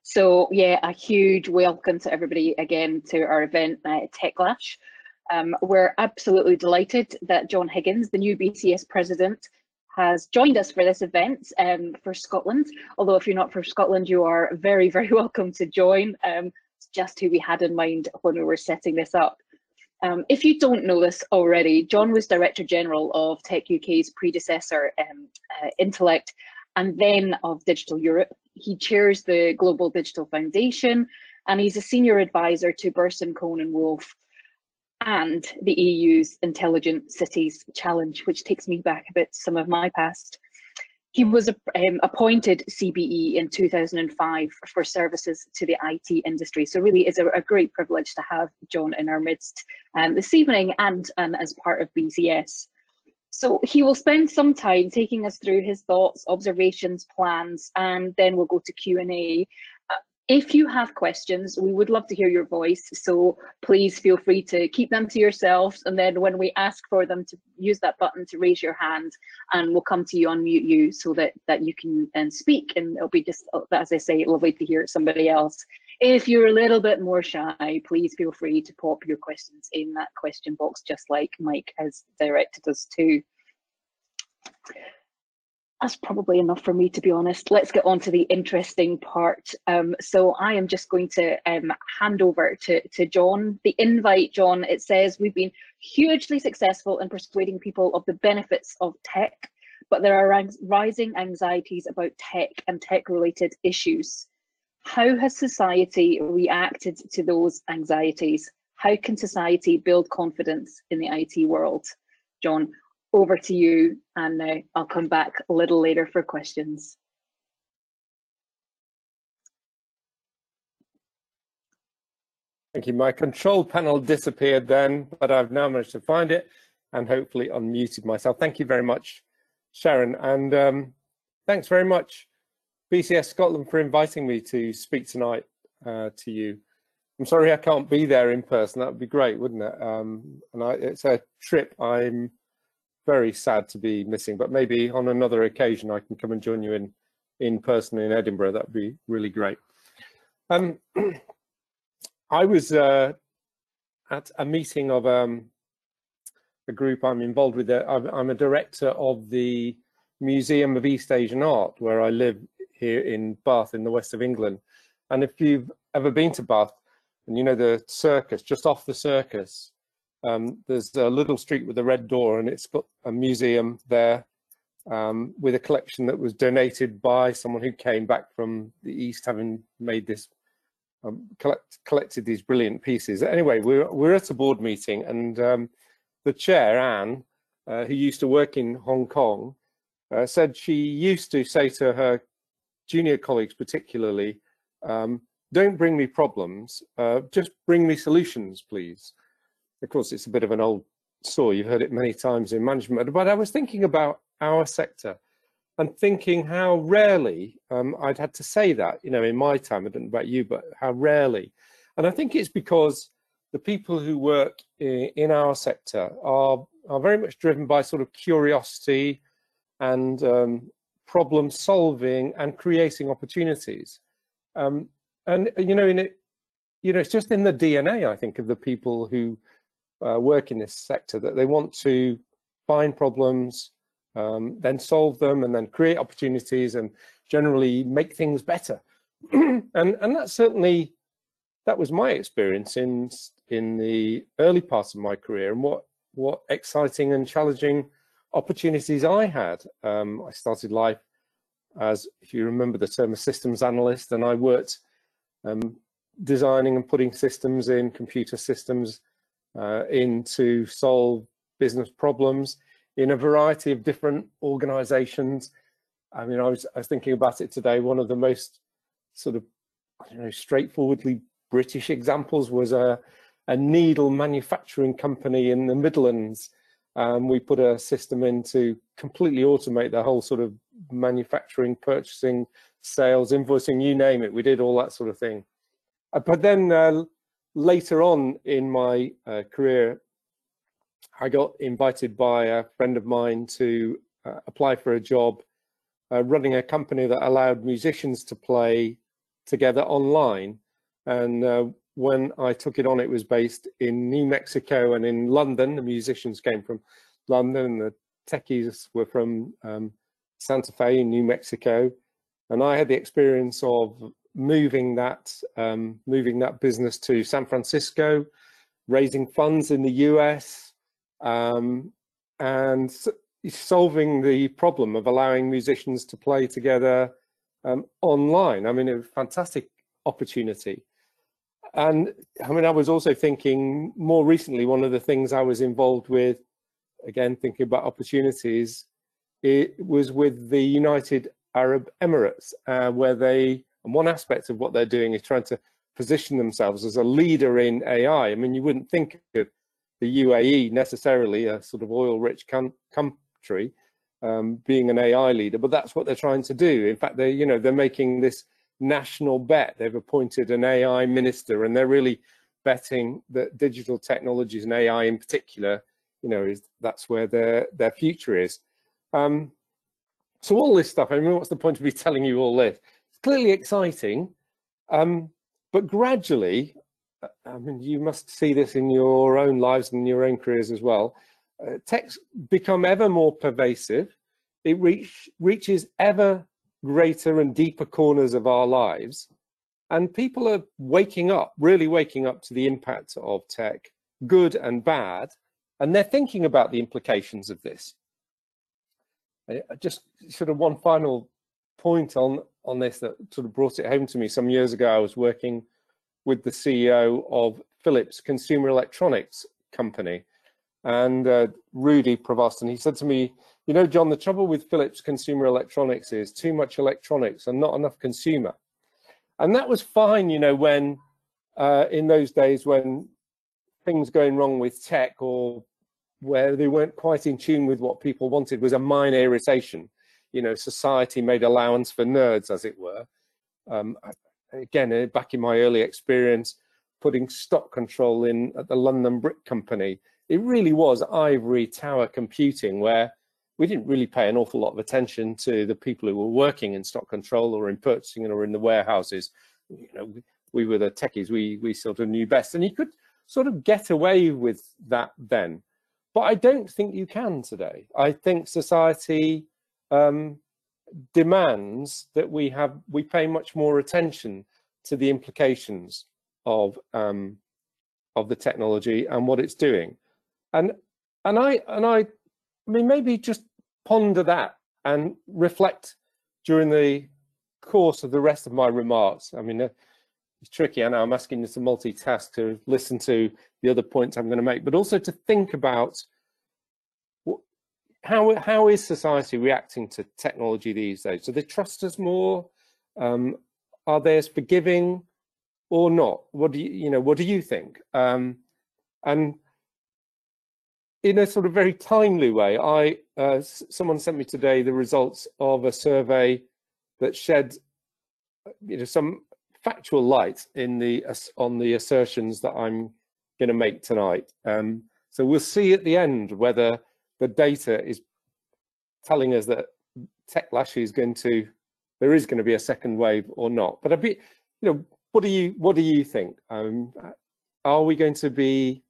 So yeah, a huge welcome to everybody again to our event, Techlash. We're absolutely delighted that John Higgins, the new BCS president, has joined us for this event for Scotland. Although if you're not from Scotland, you are very, very welcome to join. It's just who we had in mind when we were setting this up. If you don't know this already, John was Director General of Tech UK's predecessor, Intellect, and then of Digital Europe. He chairs the Global Digital Foundation, and he's a senior advisor to Burson Cohn & Wolfe and the EU's Intelligent Cities Challenge, which takes me back a bit to some of my past. He was appointed CBE in 2005 for services to the IT industry. So really it's a great privilege to have John in our midst this evening and as part of BCS. So he will spend some time taking us through his thoughts, observations, plans, and then we'll go to Q&A. If you have questions, we would love to hear your voice, so please feel free to keep them to yourselves, and then when we ask for them, to use that button to raise your hand, and we'll come to you, unmute you, so that you can then speak, and it'll be just, as I say, lovely to hear somebody else. If you're a little bit more shy, please feel free to pop your questions in that question box, just like Mike has directed us to. That's probably enough for me, to be honest. Let's get on to the interesting part. So I am just going to hand over to John. The invite, John, it says, we've been hugely successful in persuading people of the benefits of tech, but there are rising anxieties about tech and tech-related issues. How has society reacted to those anxieties? How can society build confidence in the IT world? John, over to you, and I'll come back a little later for questions. Thank you. My control panel disappeared then, but I've now managed to find it and hopefully unmuted myself. Thank you very much, Sharon, and thanks very much, BCS Scotland, for inviting me to speak tonight to you. I'm sorry I can't be there in person. That would be great, wouldn't it? It's a trip I'm very sad to be missing, but maybe on another occasion I can come and join you in person in Edinburgh. That would be really great. I was at a meeting of a group I'm involved with. I'm a director of the Museum of East Asian Art, where I live here in Bath in the west of England. And if you've ever been to Bath, and you know the circus, just off the circus, there's a little street with a red door, and it's got a museum there with a collection that was donated by someone who came back from the East, having made this, collected these brilliant pieces. Anyway, we're at a board meeting, and the chair, Anne, who used to work in Hong Kong, said she used to say to her junior colleagues particularly, don't bring me problems, just bring me solutions, please. Of course, it's a bit of an old saw. You've heard it many times in management, but I was thinking about our sector and thinking how rarely I'd had to say that, you know, in my time. I don't know about you, but how rarely. And I think it's because the people who work in our sector are very much driven by sort of curiosity and problem solving and creating opportunities. And you know, it's just in the DNA, I think, of the people who work in this sector, that they want to find problems, then solve them, and then create opportunities and generally make things better. and that was my experience in the early parts of my career, and what exciting and challenging opportunities I had. I started life as, if you remember the term, a systems analyst, and I worked designing and putting systems in, computer systems in to solve business problems in a variety of different organizations. I mean, I was thinking about it today. One of the most sort of, I don't know, straightforwardly British examples was a needle manufacturing company in the Midlands. We put a system in to completely automate the whole sort of manufacturing, purchasing, sales, invoicing, you name it. We did all that sort of thing. But then later on in my career, I got invited by a friend of mine to apply for a job running a company that allowed musicians to play together online. And when I took it on, it was based in New Mexico and in London. The musicians came from London, and the techies were from Santa Fe in New Mexico. And I had the experience of moving that business to San Francisco, raising funds in the US, and solving the problem of allowing musicians to play together online. I mean, it was a fantastic opportunity. And I mean, I was also thinking more recently, one of the things I was involved with, again, thinking about opportunities, it was with the United Arab Emirates, where and one aspect of what they're doing is trying to position themselves as a leader in AI. I mean, you wouldn't think of the UAE necessarily, a sort of oil-rich country, being an AI leader, but that's what they're trying to do. In fact, they're making this national bet. They've appointed an AI minister, and they're really betting that digital technologies and AI in particular, that's where their future is. So all this stuff, I mean, what's the point of me telling you all this? It's clearly exciting, but gradually, I mean, you must see this in your own lives and your own careers as well. Tech's become ever more pervasive. It reaches ever greater and deeper corners of our lives, and people are really waking up to the impact of tech, good and bad, and they're thinking about the implications of this. Just sort of one final point on this that sort of brought it home to me. Some years ago, I was working with the CEO of Philips Consumer Electronics Company, and Rudy Provost, and he said to me, John, the trouble with Philips Consumer Electronics is too much electronics and not enough consumer. And that was fine, when in those days when things going wrong with tech, or where they weren't quite in tune with what people wanted, was a minor irritation. Society made allowance for nerds, as it were. Again, back in my early experience, putting stock control in at the London Brick Company, it really was ivory tower computing, where we didn't really pay an awful lot of attention to the people who were working in stock control or in purchasing or in the warehouses. We were the techies, we sort of knew best, and you could sort of get away with that then. But I don't think you can today. I think society demands that we pay much more attention to the implications of the technology and what it's doing. And I mean, maybe just ponder that and reflect during the course of the rest of my remarks. I mean, it's tricky. I know I'm asking you to multitask, to listen to the other points I'm going to make, but also to think about how is society reacting to technology these days? Do they trust us more? Are they as forgiving or not? What do you think? And in a sort of very timely way, someone sent me today the results of a survey that shed some factual light on the assertions that I'm going to make tonight. So we'll see at the end whether the data is telling us that techlash there is going to be a second wave or not. But what do you think? Are we going to be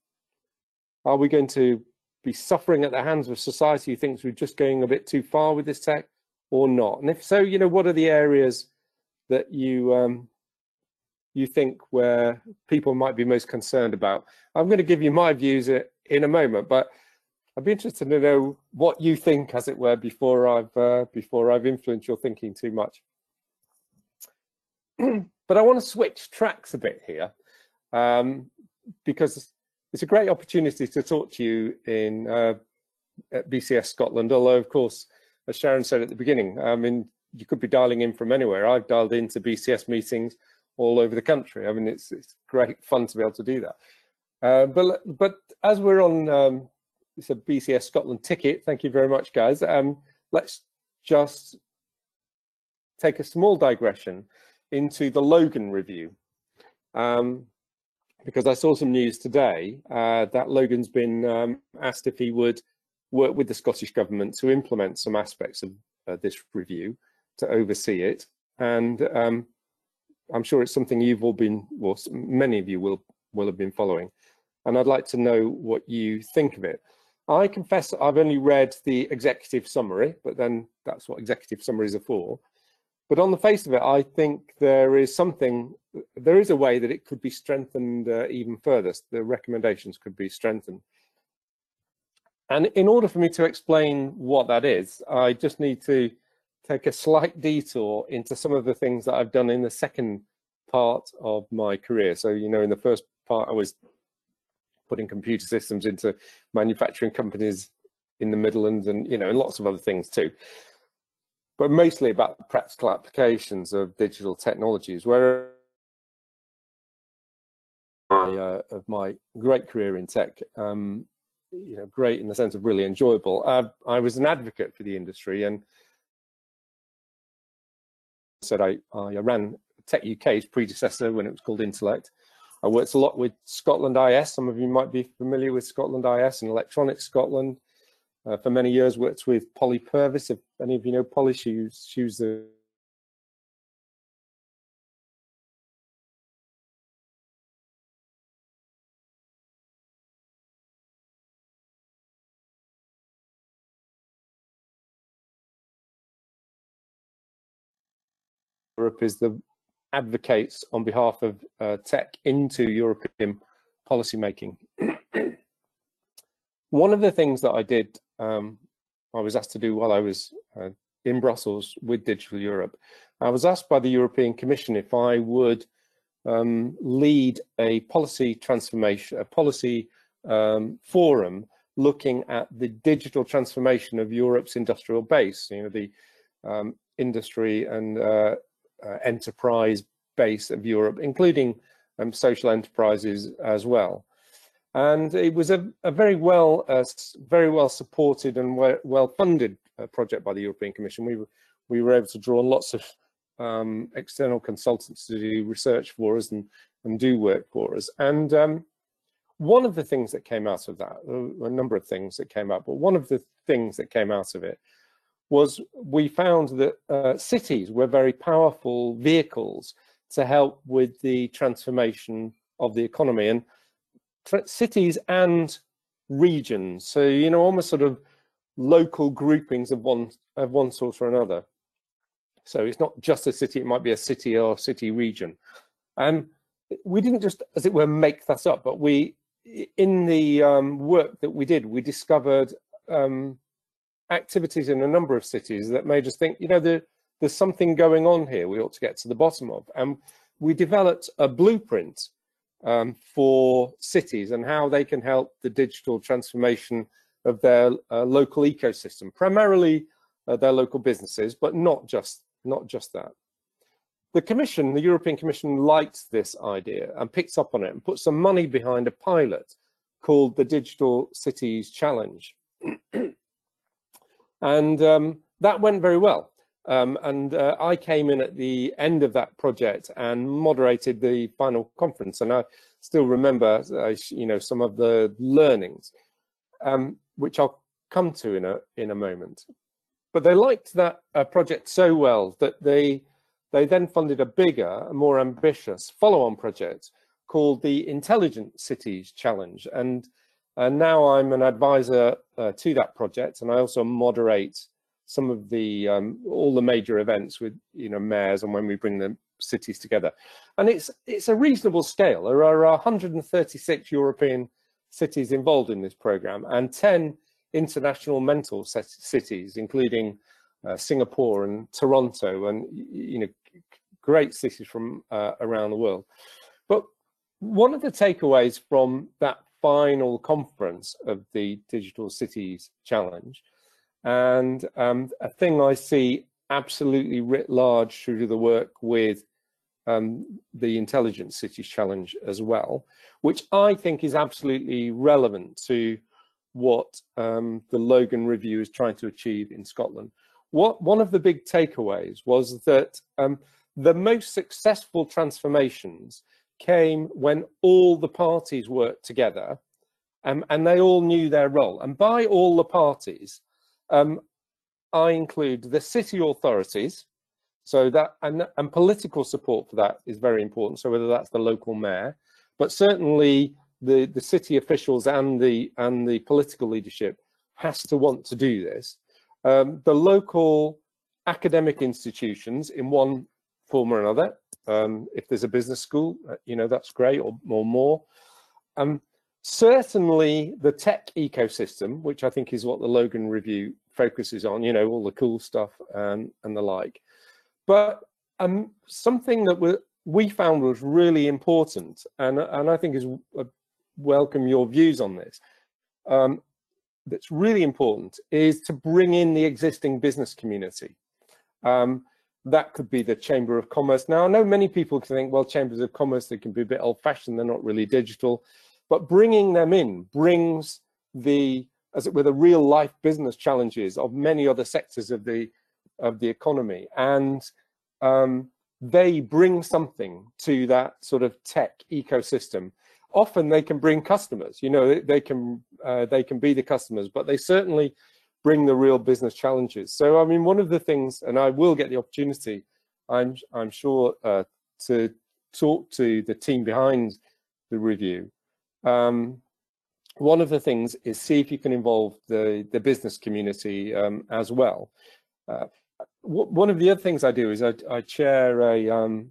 suffering at the hands of society who thinks we're just going a bit too far with this tech, or not? And if so, what are the areas that you think where people might be most concerned about? I'm going to give you my views in a moment, but I'd be interested to know what you think, as it were, before I've influenced your thinking too much. But I want to switch tracks a bit here, because it's a great opportunity to talk to you at BCS Scotland. Although, of course, as Sharon said at the beginning, I mean, you could be dialing in from anywhere. I've dialed into BCS meetings all over the country. I mean, it's great fun to be able to do that. But as we're on it's a BCS Scotland ticket, thank you very much, guys. Let's just take a small digression into the Logan review, because I saw some news today that Logan's been asked if he would work with the Scottish Government to implement some aspects of this review, to oversee it. And I'm sure it's something you've all been, well, many of you will have been following, and I'd like to know what you think of it. I confess I've only read the executive summary, but then that's what executive summaries are for. But on the face of it, I think there is a way that it could be strengthened even further. The recommendations could be strengthened. And in order for me to explain what that is, I just need to take a slight detour into some of the things that I've done in the second part of my career. So, you know, in the first part, I was putting computer systems into manufacturing companies in the Midlands, and, you know, and lots of other things too. But mostly about the practical applications of digital technologies, where of my great career in tech, you know, great in the sense of really enjoyable. I was an advocate for the industry, and said I ran Tech UK's predecessor when it was called Intellect. I worked a lot with Scotland IS. Some of you might be familiar with Scotland IS and Electronics Scotland. For many years, worked with Polly Purvis. If any of you know Polly, she's the Europe is the advocates on behalf of tech into European policymaking. One of the things that I did, I was asked to do while I was in Brussels with Digital Europe, I was asked by the European Commission if I would lead a policy transformation, a policy forum looking at the digital transformation of Europe's industrial base, you know, the industry and enterprise base of Europe, including social enterprises as well. And it was a very well supported and well funded project by the European Commission. We were able to draw on lots of external consultants to do research for us and do work for us. And one of the things that came out of that, a number of things that came out, but one of the things that came out of it was we found that cities were very powerful vehicles to help with the transformation of the economy, and cities and regions. So, you know, almost sort of local groupings of one sort or another. So it's not just a city, it might be a city or city region. We didn't just, as it were, make that up, but we, in the work that we did, we discovered activities in a number of cities that made us think, you know, there's something going on here we ought to get to the bottom of. And we developed a blueprint for cities and how they can help the digital transformation of their local ecosystem, primarily their local businesses, but not just that. The Commission, the European Commission, liked this idea and picked up on it and put some money behind a pilot called the Digital Cities Challenge. And that went very well. I came in at the end of that project and moderated the final conference. And I still remember, you know, some of the learnings, which I'll come to in a moment. But they liked that project so well that they then funded a bigger, a more ambitious follow-on project called the Intelligent Cities Challenge. And now I'm an advisor to that project, and I also moderate some of the all the major events with, you know, mayors, and when we bring the cities together. And it's a reasonable scale. There are 136 European cities involved in this program, and 10 international mentor cities, including Singapore and Toronto, and, you know, great cities from around the world. But one of the takeaways from that final conference of the Digital Cities Challenge, and a thing I see absolutely writ large through the work with the Intelligent Cities Challenge as well, which I think is absolutely relevant to what the Logan Review is trying to achieve in Scotland. One of the big takeaways was that the most successful transformations came when all the parties worked together, and they all knew their role. And by all the parties, I include the city authorities, So that, and political support for that is very important. So whether that's the local mayor, but certainly the city officials and the political leadership has to want to do this. The local academic institutions in one form or another, if there's a business school, you know, that's great, or more. Certainly the tech ecosystem, which I think is what the Logan Review focuses on, you know, all the cool stuff and the like. But something that we found was really important, and I think is welcome your views on this, that's really important, is to bring in the existing business community. That could be the Chamber of Commerce. Now, I know many people can think, well, Chambers of Commerce, they can be a bit old-fashioned, they're not really digital, but bringing them in brings as it were, the real-life business challenges of many other sectors of the economy, and they bring something to that sort of tech ecosystem. Often they can bring customers, you know, they can be the customers, but they certainly bring the real business challenges. So I mean, one of the things, and I will get the opportunity, I'm sure, to talk to the team behind the review. One of the things is see if you can involve the business community as well. One of the other things I do is I chair a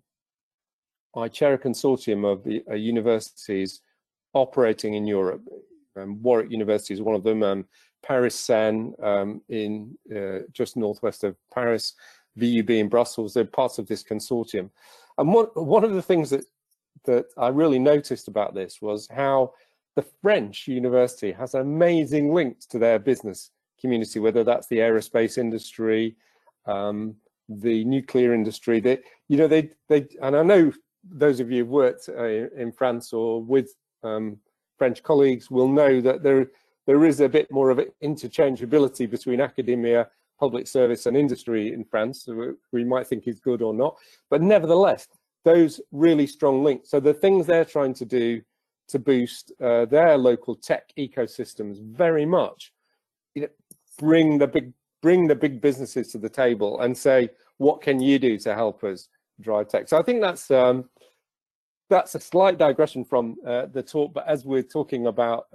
consortium of universities operating in Europe. Warwick University is one of them. Paris Seine in just northwest of Paris, VUB in Brussels. They're parts of this consortium. And one of the things that I really noticed about this was how the French university has amazing links to their business community, whether that's the aerospace industry, the nuclear industry. They, you know, they and I know those of you who've worked in France or with French colleagues will know that there is a bit more of an interchangeability between academia, public service and industry in France. We might think is good or not, but nevertheless, those really strong links. So the things they're trying to do to boost their local tech ecosystems very much, you know, bring the big businesses to the table and say, what can you do to help us drive tech? So I think that's a slight digression from the talk, but as we're talking about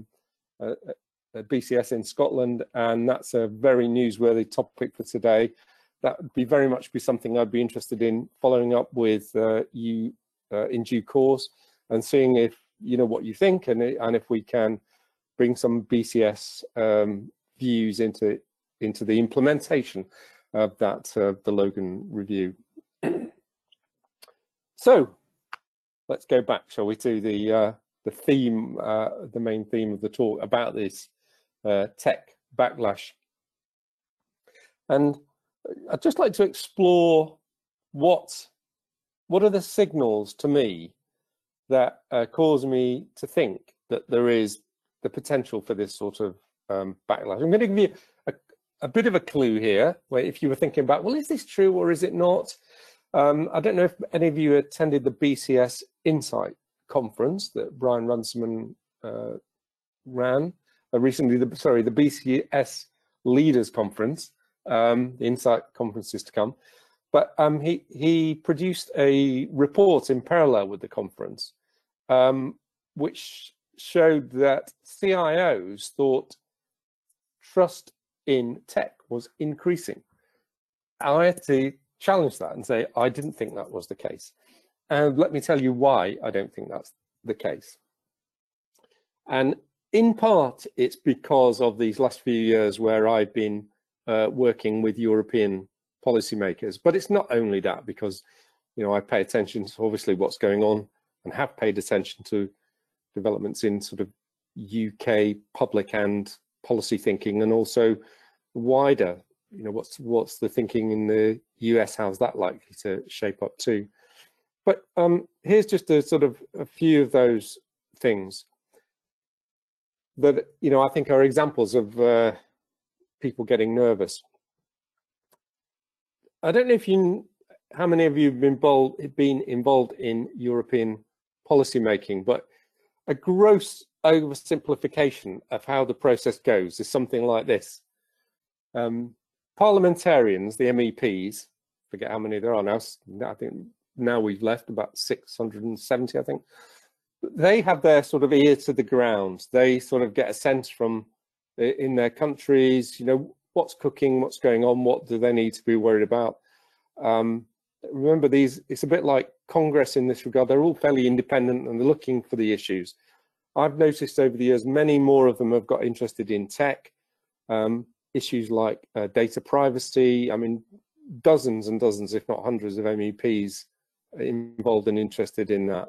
BCS in Scotland, and that's a very newsworthy topic for today, that would be very much be something I'd be interested in following up with you in due course, and seeing if you know what you think, and if we can bring some BCS views into the implementation of that the Logan Review. So let's go back, shall we, to the theme, the main theme of the talk about this tech backlash. And I'd just like to explore what are the signals to me that cause me to think that there is the potential for this sort of backlash. I'm going to give you a bit of a clue here, where if you were thinking about, well, is this true or is it not? I don't know if any of you attended the BCS Insight conference that Brian Runciman ran recently. The BCS Leaders Conference. The Insight conference is to come. But he produced a report in parallel with the conference, which showed that CIOs thought trust in tech was increasing. I had to challenge that and say, I didn't think that was the case. And let me tell you why I don't think that's the case. And in part, it's because of these last few years where I've been working with European policymakers. But it's not only that, because, you know, I pay attention to obviously what's going on and have paid attention to developments in sort of UK public and policy thinking, and also wider, you know, what's the thinking in the US, how's that likely to shape up too. But here's just a sort of a few of those things that, you know, I think are examples of people getting nervous. I don't know if how many of you have been involved in European policy making, but a gross oversimplification of how the process goes is something like this. Parliamentarians, the MEPs, forget how many there are now. I think now we've left about 670, I think. They have their sort of ear to the ground. They sort of get a sense from in their countries, you know, what's cooking, what's going on, what do they need to be worried about. Remember, it's a bit like Congress in this regard. They're all fairly independent and they're looking for the issues. I've noticed over the years, many more of them have got interested in tech, issues like data privacy. I mean, dozens and dozens, if not hundreds of MEPs involved and interested in that.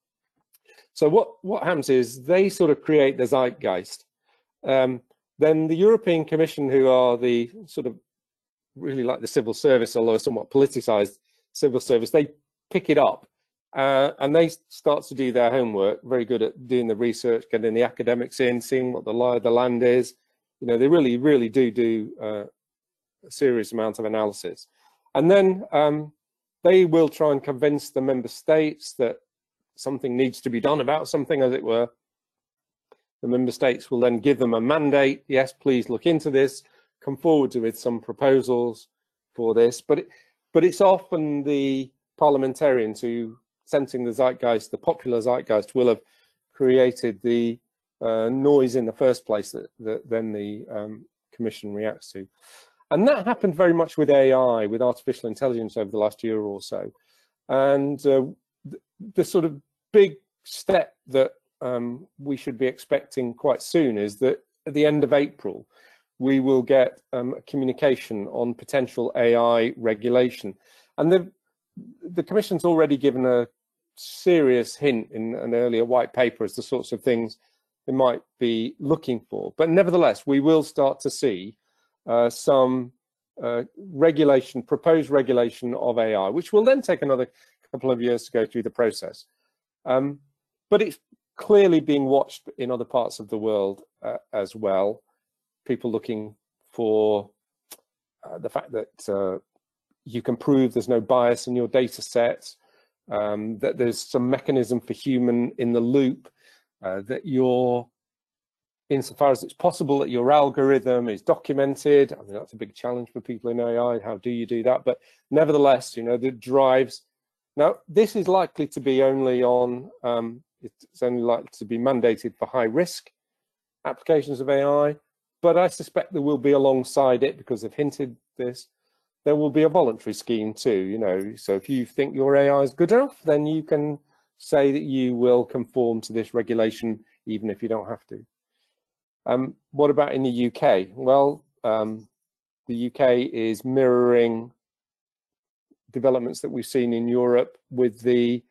So what happens is they sort of create the zeitgeist. Then the European Commission, who are the sort of really like the civil service, although somewhat politicized civil service, they pick it up and they start to do their homework, very good at doing the research, getting the academics in, seeing what the lie of the land is. You know, they really do a serious amount of analysis. And then they will try and convince the member states that something needs to be done about something, as it were. The member states will then give them a mandate. Yes, please look into this, come forward with some proposals for this. But it's often the parliamentarians who, sensing the zeitgeist, the popular zeitgeist, will have created the noise in the first place that then the Commission reacts to. And that happened very much with AI, with artificial intelligence over the last year or so. And the sort of big step that we should be expecting quite soon is that at the end of April, we will get a communication on potential AI regulation. And the Commission's already given a serious hint in an earlier white paper as the sorts of things they might be looking for. But nevertheless, we will start to see some proposed regulation of AI, which will then take another couple of years to go through the process. But it's clearly being watched in other parts of the world as well. People looking for the fact that you can prove there's no bias in your data sets, that there's some mechanism for human in the loop, that insofar as it's possible that your algorithm is documented. I mean, that's a big challenge for people in AI. How do you do that? But nevertheless, you know, the drives. Now, this is likely to be only on, it's only likely to be mandated for high risk applications of AI, but I suspect there will be alongside it, because they've hinted this, there will be a voluntary scheme too, you know. So if you think your AI is good enough, then you can say that you will conform to this regulation, even if you don't have to. What about in the UK? Well, the UK is mirroring developments that we've seen in Europe with the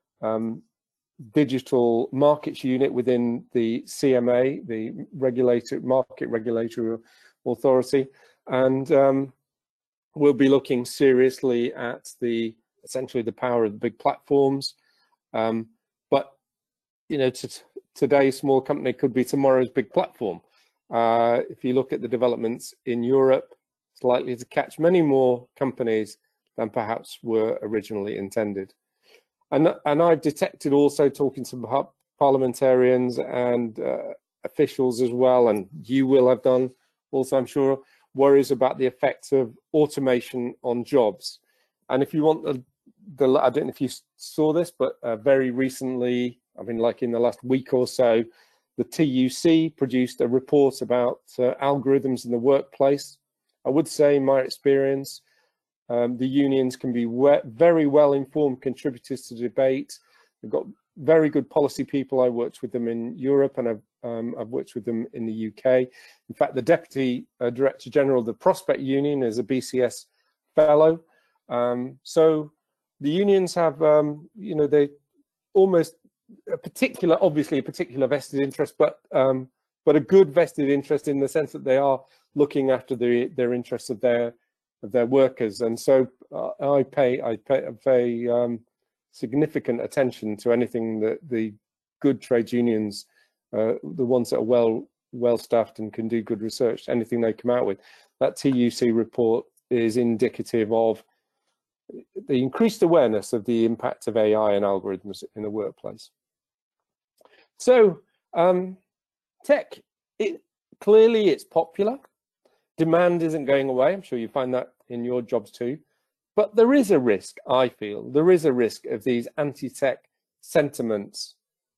digital markets unit within the CMA, the market regulatory authority, and we'll be looking seriously at essentially the power of the big platforms. But you know, today's small company could be tomorrow's big platform. If you look at the developments in Europe, it's likely to catch many more companies than perhaps were originally intended. And I've detected also, talking to parliamentarians and officials as well, and you will have done also, I'm sure, worries about the effects of automation on jobs. And if you want I don't know if you saw this, but very recently, I mean, like in the last week or so, the TUC produced a report about algorithms in the workplace. I would say, in my experience, the unions can be very well-informed contributors to debate. They've got very good policy people. I worked with them in Europe, and I've worked with them in the UK. In fact, the Deputy Director General of the Prospect Union is a BCS fellow. So the unions have, you know, they almost obviously a particular vested interest, but a good vested interest in the sense that they are looking after their interests of their workers. And so I pay significant attention to anything that the good trade unions, the ones that are well staffed and can do good research, anything they come out with. That TUC report is indicative of the increased awareness of the impact of AI and algorithms in the workplace. So tech, clearly it's popular. Demand isn't going away. I'm sure you find that in your jobs too. But there is a risk, I feel, there is a risk of these anti-tech sentiments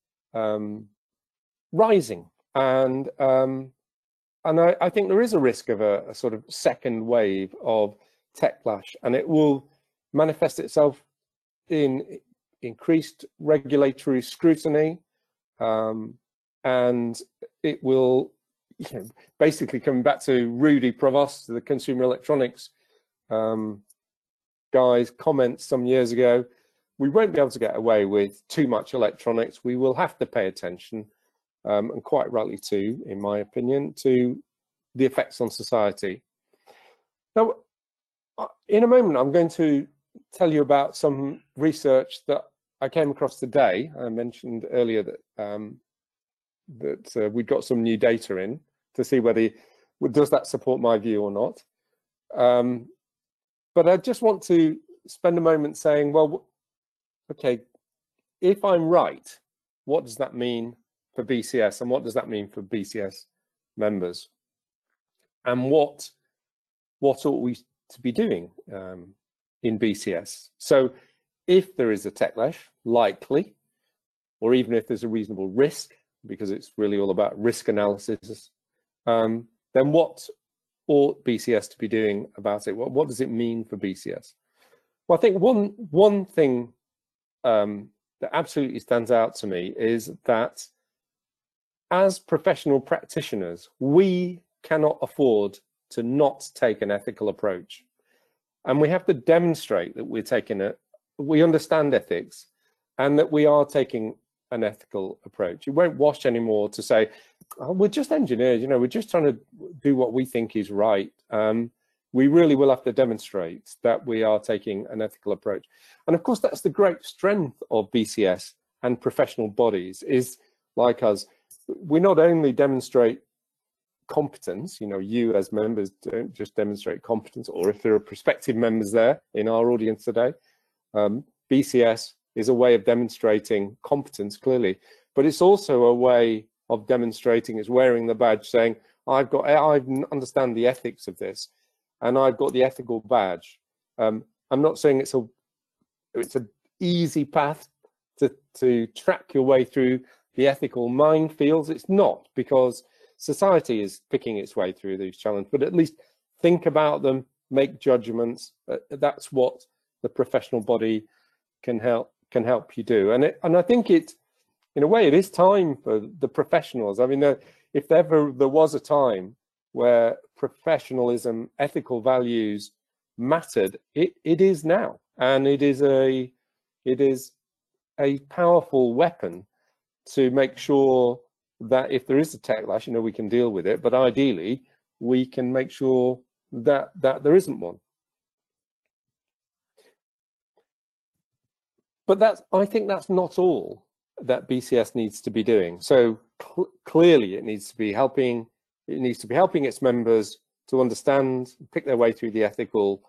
rising. And I think there is a risk of a sort of second wave of techlash, and it will manifest itself in increased regulatory scrutiny, and it will, basically coming back to Rudy Provost, the Consumer Electronics guy's comments some years ago, we won't be able to get away with too much electronics. We will have to pay attention, and quite rightly too, in my opinion, to the effects on society. Now, in a moment, I'm going to tell you about some research that I came across today. I mentioned earlier that we'd got some new data in to see whether does that support my view or not. But I just want to spend a moment saying, well, okay, if I'm right, what does that mean for BCS, and what does that mean for BCS members? And what ought we to be doing in BCS? So if there is a techlash, likely, or even if there's a reasonable risk, because it's really all about risk analysis, then what ought BCS to be doing about it? What does it mean for BCS? Well, I think one thing that absolutely stands out to me is that as professional practitioners, we cannot afford to not take an ethical approach. And we have to demonstrate that we're taking we understand ethics and that we are taking an ethical approach. It won't wash anymore to say, oh, we're just engineers, we're just trying to do what we think is right. We really will have to demonstrate that we are taking an ethical approach. And of course, that's the great strength of BCS and professional bodies, is like us, we not only demonstrate competence, you as members don't just demonstrate competence, or if there are prospective members there in our audience today, BCS is a way of demonstrating competence clearly, but it's also a way of demonstrating, it's wearing the badge saying, I understand the ethics of this, and I've got the ethical badge. I'm not saying it's an easy path to track your way through the ethical minefields. It's not, because society is picking its way through these challenges, but at least think about them, make judgments. That's what the professional body can help you do. And I think in a way, it is time for the professionals. I mean, if ever there was a time where professionalism, ethical values mattered, it is now, and it is a powerful weapon to make sure that if there is a techlash, we can deal with it, but ideally we can make sure that there isn't one. But I think that's not all that BCS needs to be doing. So clearly it needs to be helping its members to understand, pick their way through the ethical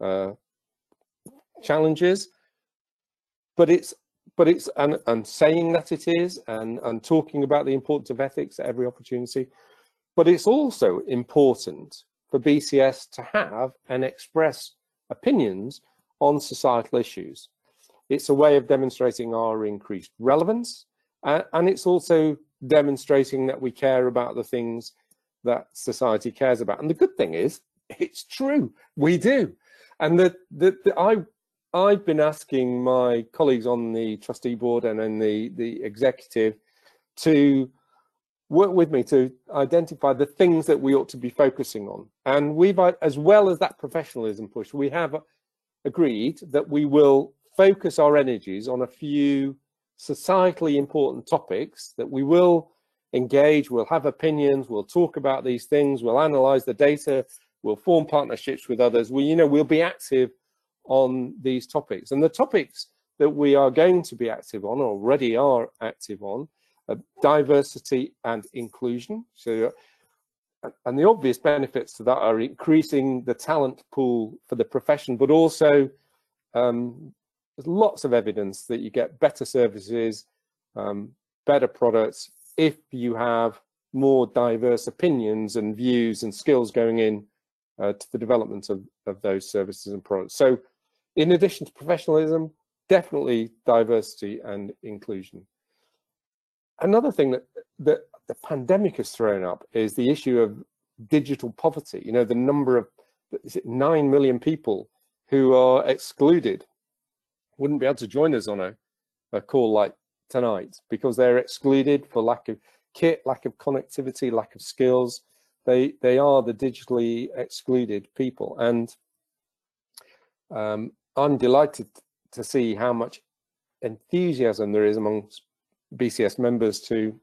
challenges. But it's and saying that it is, and talking about the importance of ethics at every opportunity. But it's also important for BCS to have and express opinions on societal issues. It's a way of demonstrating our increased relevance, and it's also demonstrating that we care about the things that society cares about. And the good thing is, it's true, we do. And I've been asking my colleagues on the trustee board and in the executive to work with me to identify the things that we ought to be focusing on. And we've, as well as that professionalism push, we have agreed that we will focus our energies on a few societally important topics that we will engage, we'll have opinions, we'll talk about these things, we'll analyze the data, we'll form partnerships with others. We'll be active on these topics. And the topics that we are going to be active on, or already are active on, diversity and inclusion. So, and the obvious benefits to that are increasing the talent pool for the profession, but also there's lots of evidence that you get better services, better products, if you have more diverse opinions and views and skills going in to the development of those services and products. So in addition to professionalism, definitely diversity and inclusion. Another thing that the pandemic has thrown up is the issue of digital poverty. You know, the number of, is it 9 million people who are excluded, wouldn't be able to join us on a call like tonight because they're excluded for lack of kit, lack of connectivity, lack of skills. They are the digitally excluded people. And I'm delighted to see how much enthusiasm there is amongst BCS members to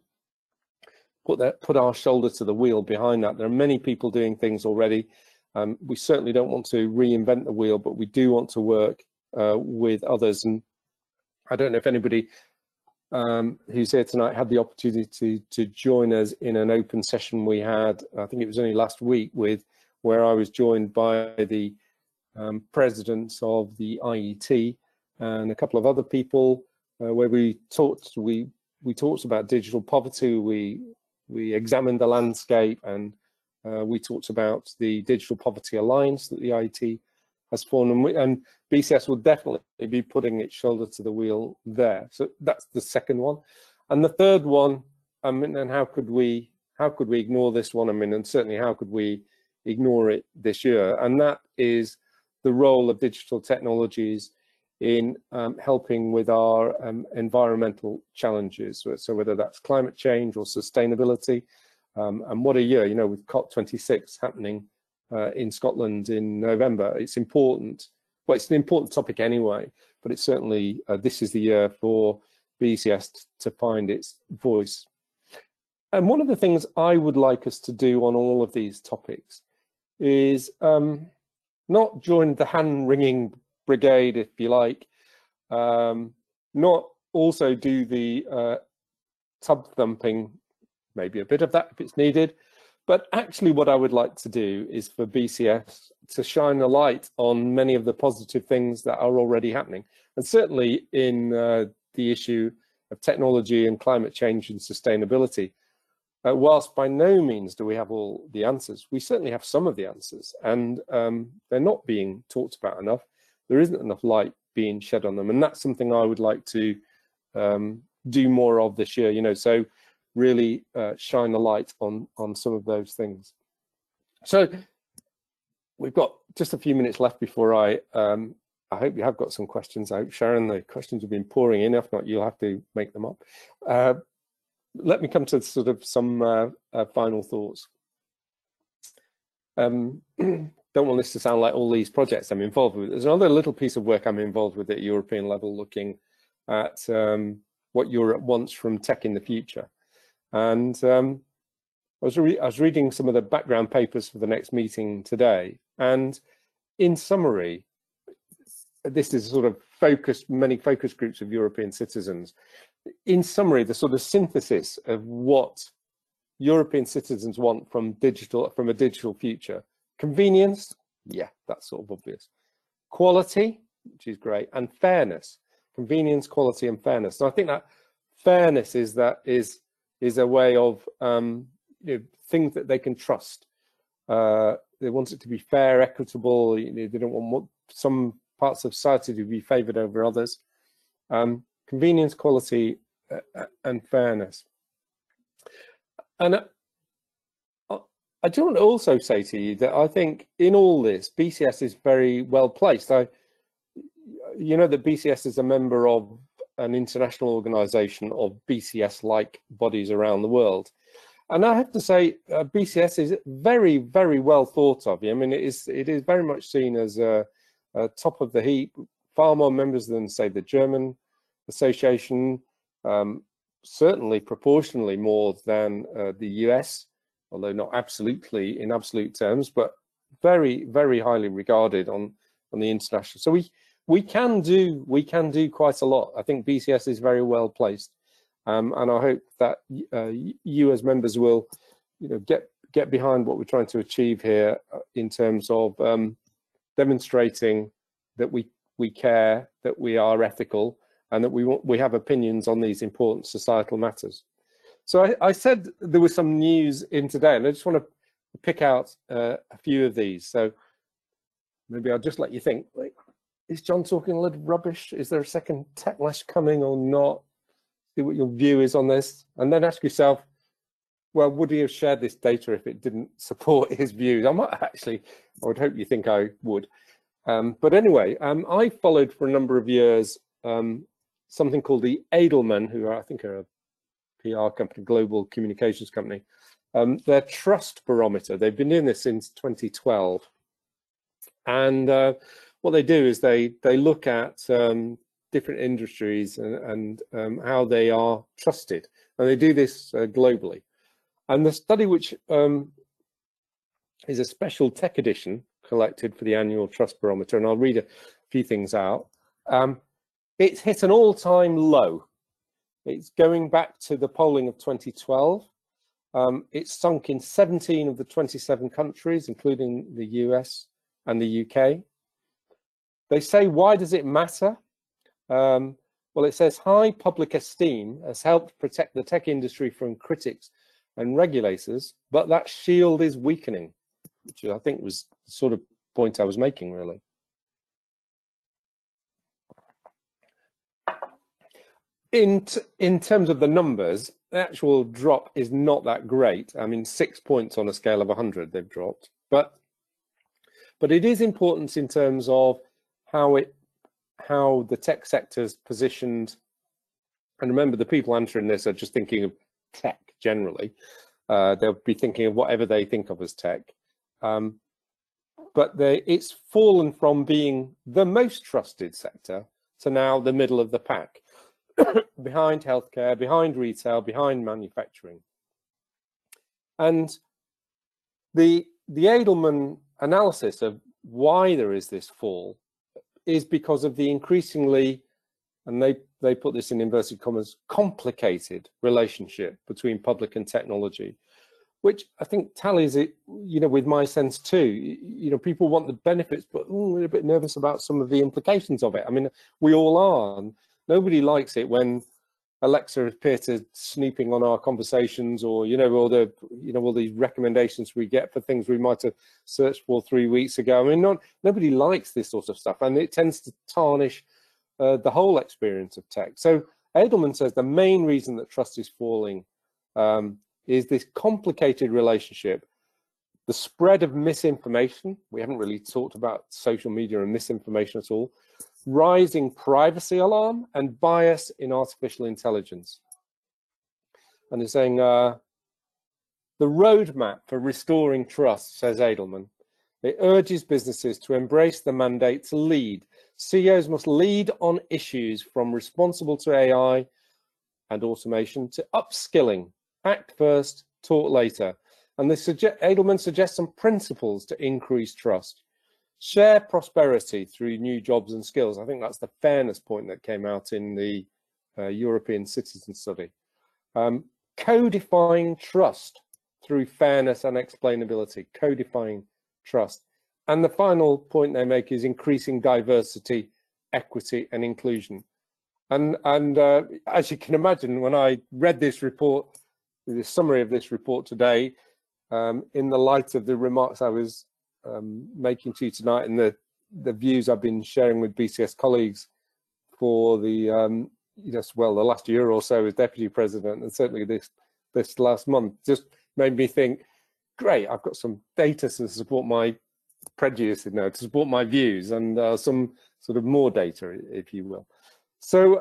put our shoulder to the wheel behind that. There are many people doing things already. We certainly don't want to reinvent the wheel, but we do want to work with others. And I don't know if anybody who's here tonight had the opportunity to join us in an open session we had, I think it was only last week, where I was joined by the presidents of the IET and a couple of other people, where we talked about digital poverty. We examined the landscape, and we talked about the Digital Poverty Alliance that the IET has formed, and BCS will definitely be putting its shoulder to the wheel there. So that's the second one. And the third one, and how could we ignore this one? I mean, and certainly how could we ignore it this year? And that is the role of digital technologies in helping with our environmental challenges. So whether that's climate change or sustainability, and what a year, you know, with COP26 happening in Scotland in November. It's important. Well, it's an important topic anyway, but it's certainly, this is the year for BCS to find its voice. And one of the things I would like us to do on all of these topics is not join the hand-wringing brigade, if you like, not also do the tub thumping, maybe a bit of that if it's needed, but actually what I would like to do is for BCS to shine a light on many of the positive things that are already happening. And certainly in the issue of technology and climate change and sustainability, whilst by no means do we have all the answers, we certainly have some of the answers, and they're not being talked about enough. There isn't enough light being shed on them, and that's something I would like to do more of this year, you know, so really shine the light on some of those things. So we've got just a few minutes left before I hope you have got some questions. I hope, Sharon, the questions have been pouring in. If not, you'll have to make them up. Let me come to sort of some final thoughts. Don't want this to sound like all these projects I'm involved with. There's another little piece of work I'm involved with at European level, looking at what Europe wants from tech in the future. And I was reading some of the background papers for the next meeting today, and in summary, this is sort of many focus groups of European citizens. In summary, the sort of synthesis of what European citizens want from a digital future: convenience, yeah, that's sort of obvious; quality, which is great; and fairness. Convenience, quality, and fairness. So I think that fairness is a way of you know, things that they can trust. They want it to be fair, equitable. You know, they don't want some parts of society to be favoured over others. Convenience, quality, and fairness. And I do want to also say to you that I think in all this, BCS is very well placed. You know that BCS is a member of an international organisation of BCS-like bodies around the world, and I have to say BCS is very, very well thought of. I mean, it is very much seen as a top of the heap. Far more members than, say, the German Association, certainly proportionally more than the US, although not absolutely in absolute terms, but very, very highly regarded on the international. So we can do quite a lot. I think BCS is very well placed, and I hope that you as members will, you know, get behind what we're trying to achieve here in terms of demonstrating that we care, that we are ethical, and that we have opinions on these important societal matters. So I said there was some news in today, and I just want to pick out a few of these. So maybe I'll just let you think. is John talking a little rubbish? Is there a second Techlash coming or not? See what your view is on this, and then ask yourself, well, would he have shared this data if it didn't support his views? I would hope you think I would. But anyway, I followed for a number of years something called the Edelman, who I think are a PR company, global communications company, their trust barometer. They've been doing this since 2012. And what they do is they look at different industries and how they are trusted. And they do this globally. And the study, which is a special tech edition collected for the annual trust barometer, and I'll read a few things out. It's hit an all-time low. It's going back to the polling of 2012. It's sunk in 17 of the 27 countries, including the US and the UK. They say, why does it matter? Well, it says high public esteem has helped protect the tech industry from critics and regulators, but that shield is weakening, which I think was the sort of point I was making, really. In terms of the numbers, the actual drop is not that great. I mean, 6 points on a scale of 100 they've dropped, but it is important in terms of how the tech sector's positioned. And remember, the people answering this are just thinking of tech generally. They'll be thinking of whatever they think of as tech. But it's fallen from being the most trusted sector to now the middle of the pack, behind healthcare, behind retail, behind manufacturing. And the Edelman analysis of why there is this fall is because of the increasingly, and they put this in inverted commas, complicated relationship between public and technology, which I think tallies it, with my sense too. People want the benefits, but we're a bit nervous about some of the implications of it. I mean, we all are. And nobody likes it when Alexa appears to snooping on our conversations, or all these recommendations we get for things we might have searched for 3 weeks ago. I mean, nobody likes this sort of stuff, and it tends to tarnish the whole experience of tech. So Edelman says the main reason that trust is falling is this complicated relationship, the spread of misinformation. We haven't really talked about social media and misinformation at all. Rising privacy alarm and bias in artificial intelligence. And they're saying the roadmap for restoring trust, says Edelman, it urges businesses to embrace the mandate to lead. CEOs must lead on issues from responsible to AI and automation to upskilling. Act first, talk later. And Edelman suggests some principles to increase trust. Share prosperity through new jobs and skills. I think that's the fairness point that came out in the European Citizen Study. Codifying trust through fairness and explainability, codifying trust. And the final point they make is increasing diversity, equity, and inclusion. And as you can imagine, when I read this report, the summary of this report today, in the light of the remarks I was making to you tonight and the views I've been sharing with BCS colleagues for the the last year or so as deputy president, and certainly this last month, just made me think, great, I've got some data to support my prejudices now, to support my views, and some sort of more data, if you will. So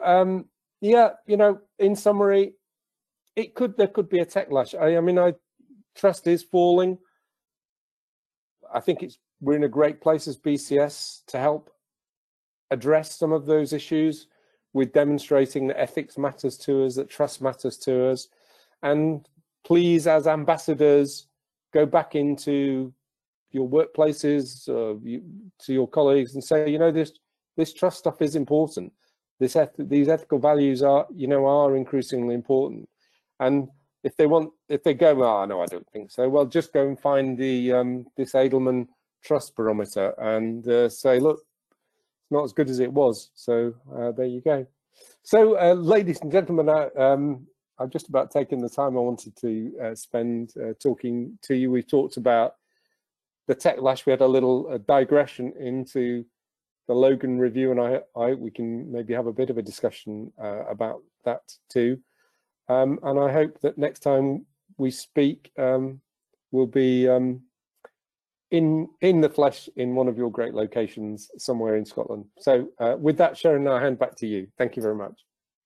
in summary, there could be a techlash. I mean, trust is falling. I think we're in a great place as BCS to help address some of those issues with demonstrating that ethics matters to us, that trust matters to us. And please, as ambassadors, go back into your workplaces, to your colleagues, and say, this trust stuff is important. These ethical values are increasingly important. And if they go, oh, no, I don't think so, well, just go and find the this Edelman Trust Barometer and say, look, it's not as good as it was. So there you go. So, ladies and gentlemen, I've just about taken the time I wanted to spend talking to you. We've talked about the techlash. We had a little digression into Logan review, and we can maybe have a bit of a discussion about that too. And I hope that next time we speak, we'll be in the flesh in one of your great locations somewhere in Scotland. So with that, Sharon, I'll hand back to you. Thank you very much.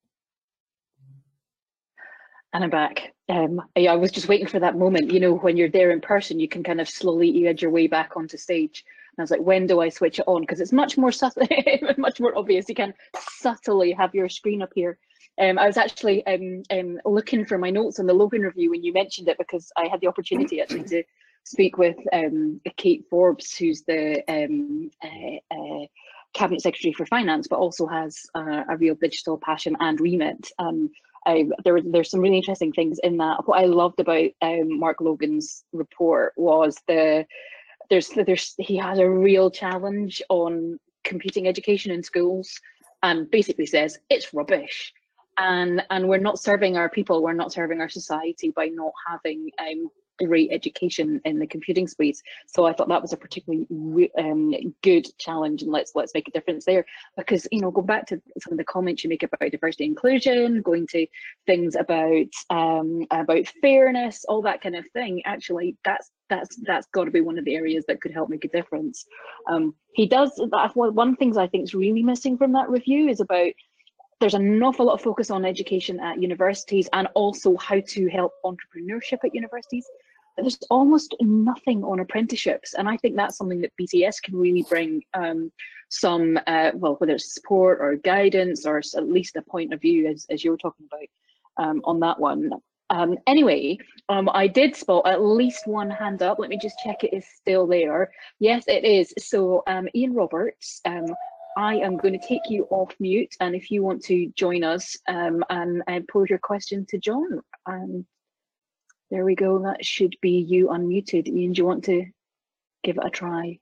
And I'm back. I was just waiting for that moment. You know, when you're there in person, you can kind of slowly edge your way back onto stage. And I was like, when do I switch it on? Because it's much more subtle, much more obvious. You can subtly have your screen appear. I was actually looking for my notes on the Logan review when you mentioned it, because I had the opportunity actually to speak with Kate Forbes, who's the Cabinet Secretary for Finance, but also has a real digital passion and remit. There's some really interesting things in that. What I loved about Mark Logan's report was he has a real challenge on computing education in schools, and basically says it's rubbish, and we're not serving our people, we're not serving our society by not having great education in the computing space. So I thought that was a particularly good challenge, and let's make a difference there. Because, you know, go back to some of the comments you make about diversity and inclusion, going to things about fairness, all that kind of thing. Actually, that's got to be one of the areas that could help make a difference. He does. One things I think is really missing from that review is about, there's an awful lot of focus on education at universities and also how to help entrepreneurship at universities. But there's almost nothing on apprenticeships. And I think that's something that BCS can really bring some, well, whether it's support or guidance or at least a point of view, as you were talking about on that one. Anyway, I did spot at least one hand up. Let me just check it is still there. Yes, it is. So Ian Roberts, I am going to take you off mute, and if you want to join us and pose your question to John. There we go, that should be you unmuted. Ian, do you want to give it a try?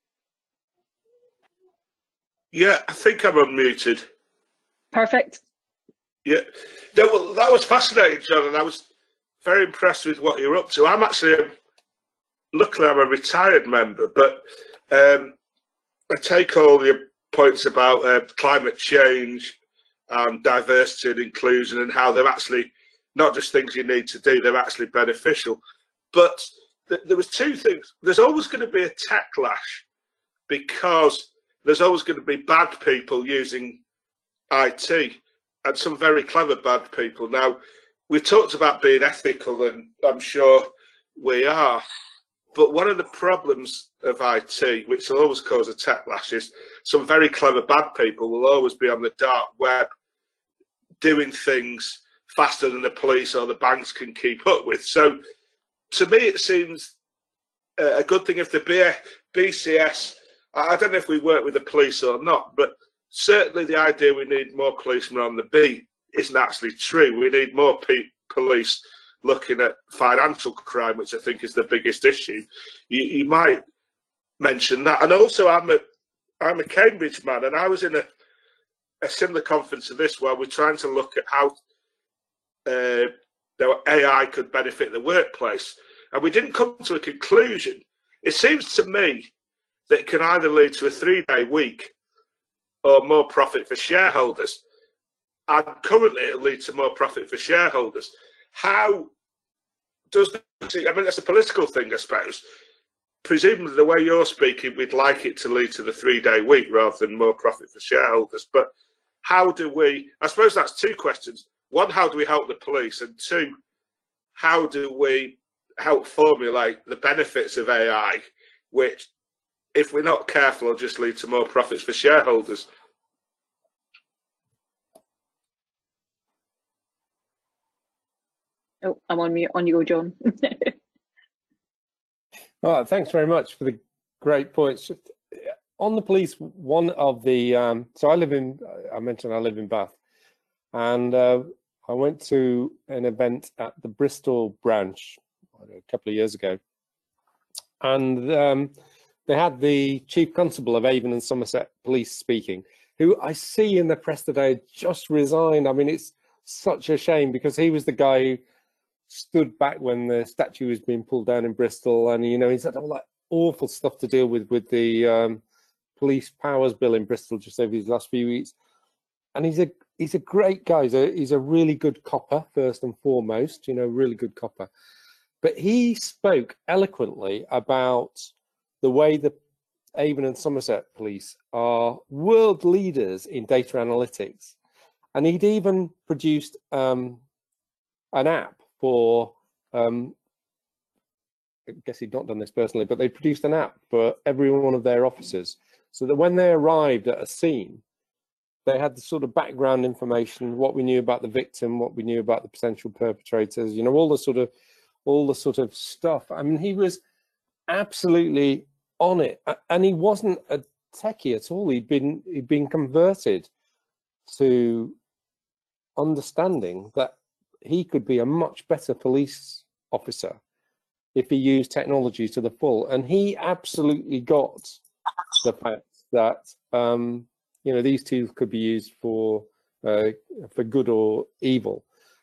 Yeah, I think I'm unmuted. Perfect. Yeah, no, well, that was fascinating, John, and I was very impressed with what you're up to. I'm actually, luckily I'm a retired member, but I take all your points about climate change and diversity and inclusion and how they're actually not just things you need to do, they're actually beneficial. But there was two things. There's always going to be a techlash because there's always going to be bad people using IT and some very clever bad people. Now, we talked about being ethical, and I'm sure we are. But one of the problems of IT, which will always cause a techlash, is some very clever bad people will always be on the dark web doing things faster than the police or the banks can keep up with. So to me, it seems a good thing if the BCS, I don't know if we work with the police or not, but certainly the idea we need more policemen on the beat isn't actually true. We need more police looking at financial crime, which I think is the biggest issue. You might mention that. And also, I'm a Cambridge man, and I was in a similar conference to this where we're trying to look at how AI could benefit the workplace, and we didn't come to a conclusion. It seems to me that it can either lead to a 3-day week or more profit for shareholders, and currently it'll lead to more profit for shareholders. How does I mean, that's a political thing, I suppose. Presumably the way you're speaking, we'd like it to lead to the 3-day week rather than more profit for shareholders. But how do we, I suppose that's two questions. One, how do we help the police? And two, how do we help formulate the benefits of AI, which, if we're not careful, will just lead to more profits for shareholders? Oh, I'm on mute. On you go, John. Oh, thanks very much for the great points. On the police, one of the so I mentioned I live in Bath, and I went to an event at the Bristol branch a couple of years ago, and they had the Chief Constable of Avon and Somerset Police speaking, who I see in the press today just resigned. I mean, it's such a shame because he was the guy who stood back when the statue was being pulled down in Bristol, and you know, he's had all that awful stuff to deal with the police powers bill in Bristol just over these last few weeks, and he's a great guy. He's a really good copper, first and foremost, you know, really good copper. But he spoke eloquently about the way the Avon and Somerset police are world leaders in data analytics. And he'd even produced an app for, I guess he'd not done this personally, but they produced an app for every one of their officers, so that when they arrived at a scene, they had the sort of background information, what we knew about the victim, what we knew about the potential perpetrators, you know, all the sort of stuff. I mean, he was absolutely on it, and he wasn't a techie at all. He'd been converted to understanding that he could be a much better police officer if he used technology to the full. And he absolutely got the fact that you know, these tools could be used for good or evil.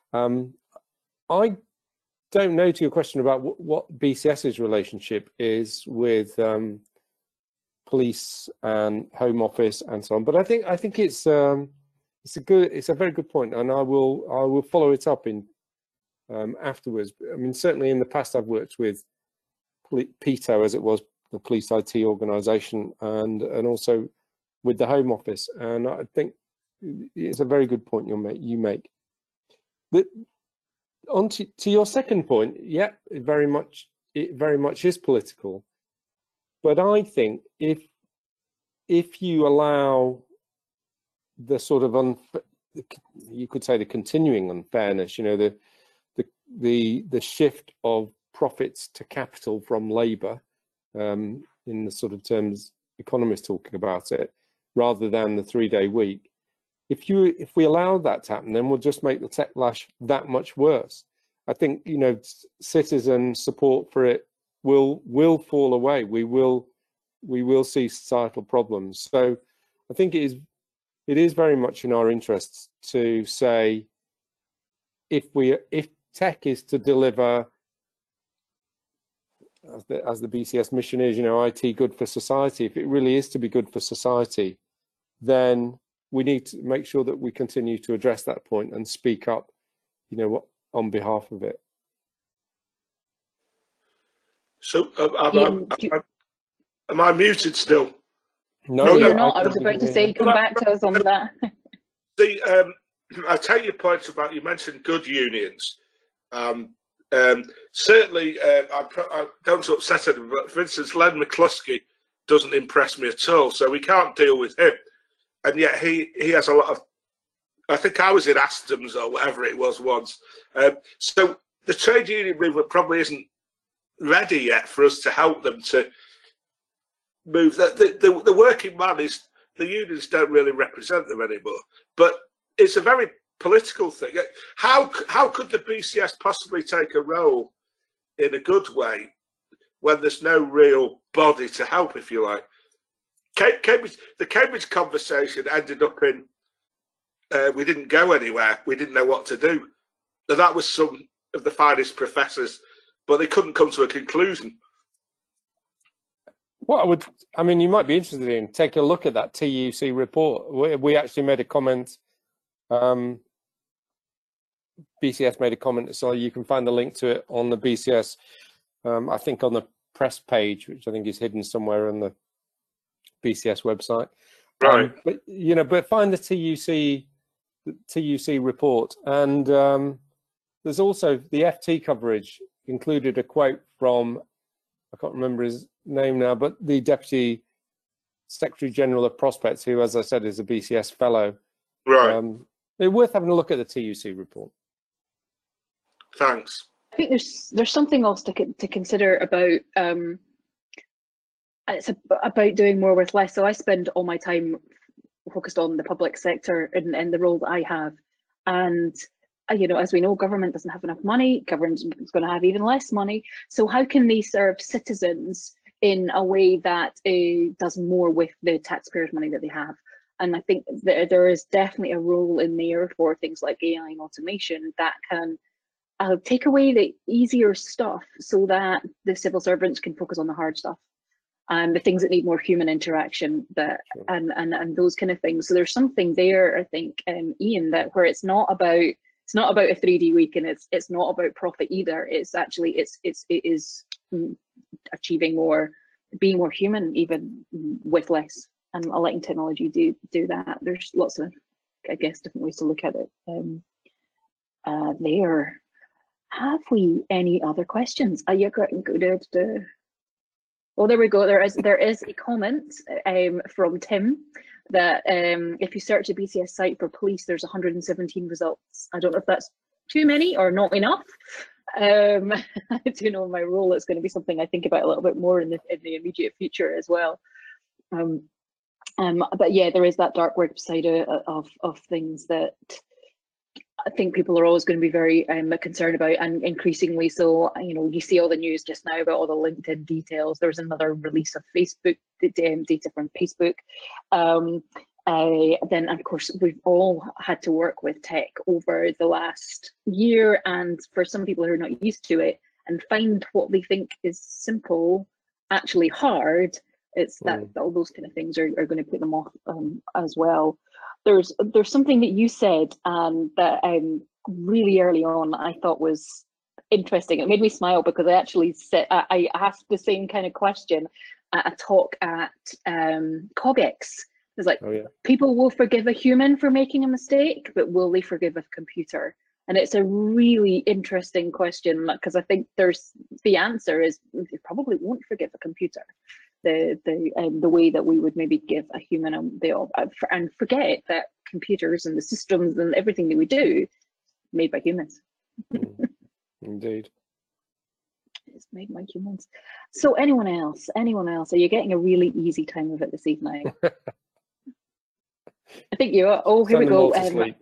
I don't know, to your question about what BCS's relationship is with police and Home Office and so on, but I think it's a very good point, and I will follow it up in afterwards. I mean, certainly in the past I've worked with PITO, as it was, the police IT organisation, and also with the Home Office, and I think it's a very good point you make. But on to your second point, yeah, it very much is political, but I think if you allow the sort of you could say the continuing unfairness, you know, the shift of profits to capital from labour, in the sort of terms economists talking about it, rather than the 3-day week. If we allow that to happen, then we'll just make the techlash that much worse. I think, you know, citizen support for it will fall away. We will see societal problems. So I think it is very much in our interests to say, if tech is to deliver, as the BCS mission is, you know, IT good for society, if it really is to be good for society, then we need to make sure that we continue to address that point and speak up, you know, on behalf of it. So am I muted still? No, you're not. I was about to say, come back to us on that. I take your points about, you mentioned good unions. Certainly, I don't upset him, but for instance, Len McCluskey doesn't impress me at all, so we can't deal with him. And yet he has a lot of, I think I was in Aston's or whatever it was once. So the trade union movement probably isn't ready yet for us to help them to move. The working man is, the unions don't really represent them anymore. But it's a very political thing. How could the BCS possibly take a role in a good way when there's no real body to help, if you like? The Cambridge conversation ended up in we didn't go anywhere. We didn't know what to do. And that was some of the finest professors, but they couldn't come to a conclusion. What I mean, you might be interested in, take a look at that TUC report. We actually made a comment. BCS made a comment, so you can find the link to it on the BCS. I think on the press page, which I think is hidden somewhere on the BCS website. Right. But you know, but find the TUC report, and there's also the FT coverage included a quote from, I can't remember his name now, but the Deputy Secretary General of Prospects, who, as I said, is a BCS fellow. Right. It's worth having a look at the TUC report. Thanks. I think there's something else to consider about. It's about doing more with less. So I spend all my time focused on the public sector in the role that I have, and you know, as we know, government doesn't have enough money. Government is going to have even less money. So how can they serve citizens in a way that does more with the taxpayers' money that they have? And I think there is definitely a role in there for things like AI and automation that can take away the easier stuff so that the civil servants can focus on the hard stuff. and the things that need more human interaction, that and those kind of things. So there's something there, I think, Ian, that where it's not about a 3D week, and it's not about profit either. It's actually it is achieving more, being more human, even with less, and letting technology do that. There's lots of, I guess, different ways to look at it. There. Have we any other questions? Are you good? Oh, there we go. There is a comment from Tim that if you search the BCS site for police, there's 117 results. I don't know if that's too many or not enough. I do know my role is going to be something I think about a little bit more in the immediate future as well. But yeah, there is that dark web side of things that I think people are always going to be very concerned about, and increasingly so. You know, you see all the news just now about all the LinkedIn details. There was another release of Facebook data from Facebook. Then, of course, we've all had to work with tech over the last year, and for some people who are not used to it and find what they think is simple actually hard, it's that all those kind of things are going to put them off as well. There's something that you said that really early on I thought was interesting. It made me smile because I actually said I asked the same kind of question at a talk at CogX. It's like, people will forgive a human for making a mistake, but will they forgive a computer? And it's a really interesting question, because I think the answer is they probably won't forgive a computer the way that we would maybe give a human and forget that computers and the systems and everything that we do made by humans. Indeed. It's made by humans. So anyone else? Are you getting a really easy time of it this evening? I think you are. Oh, here we go.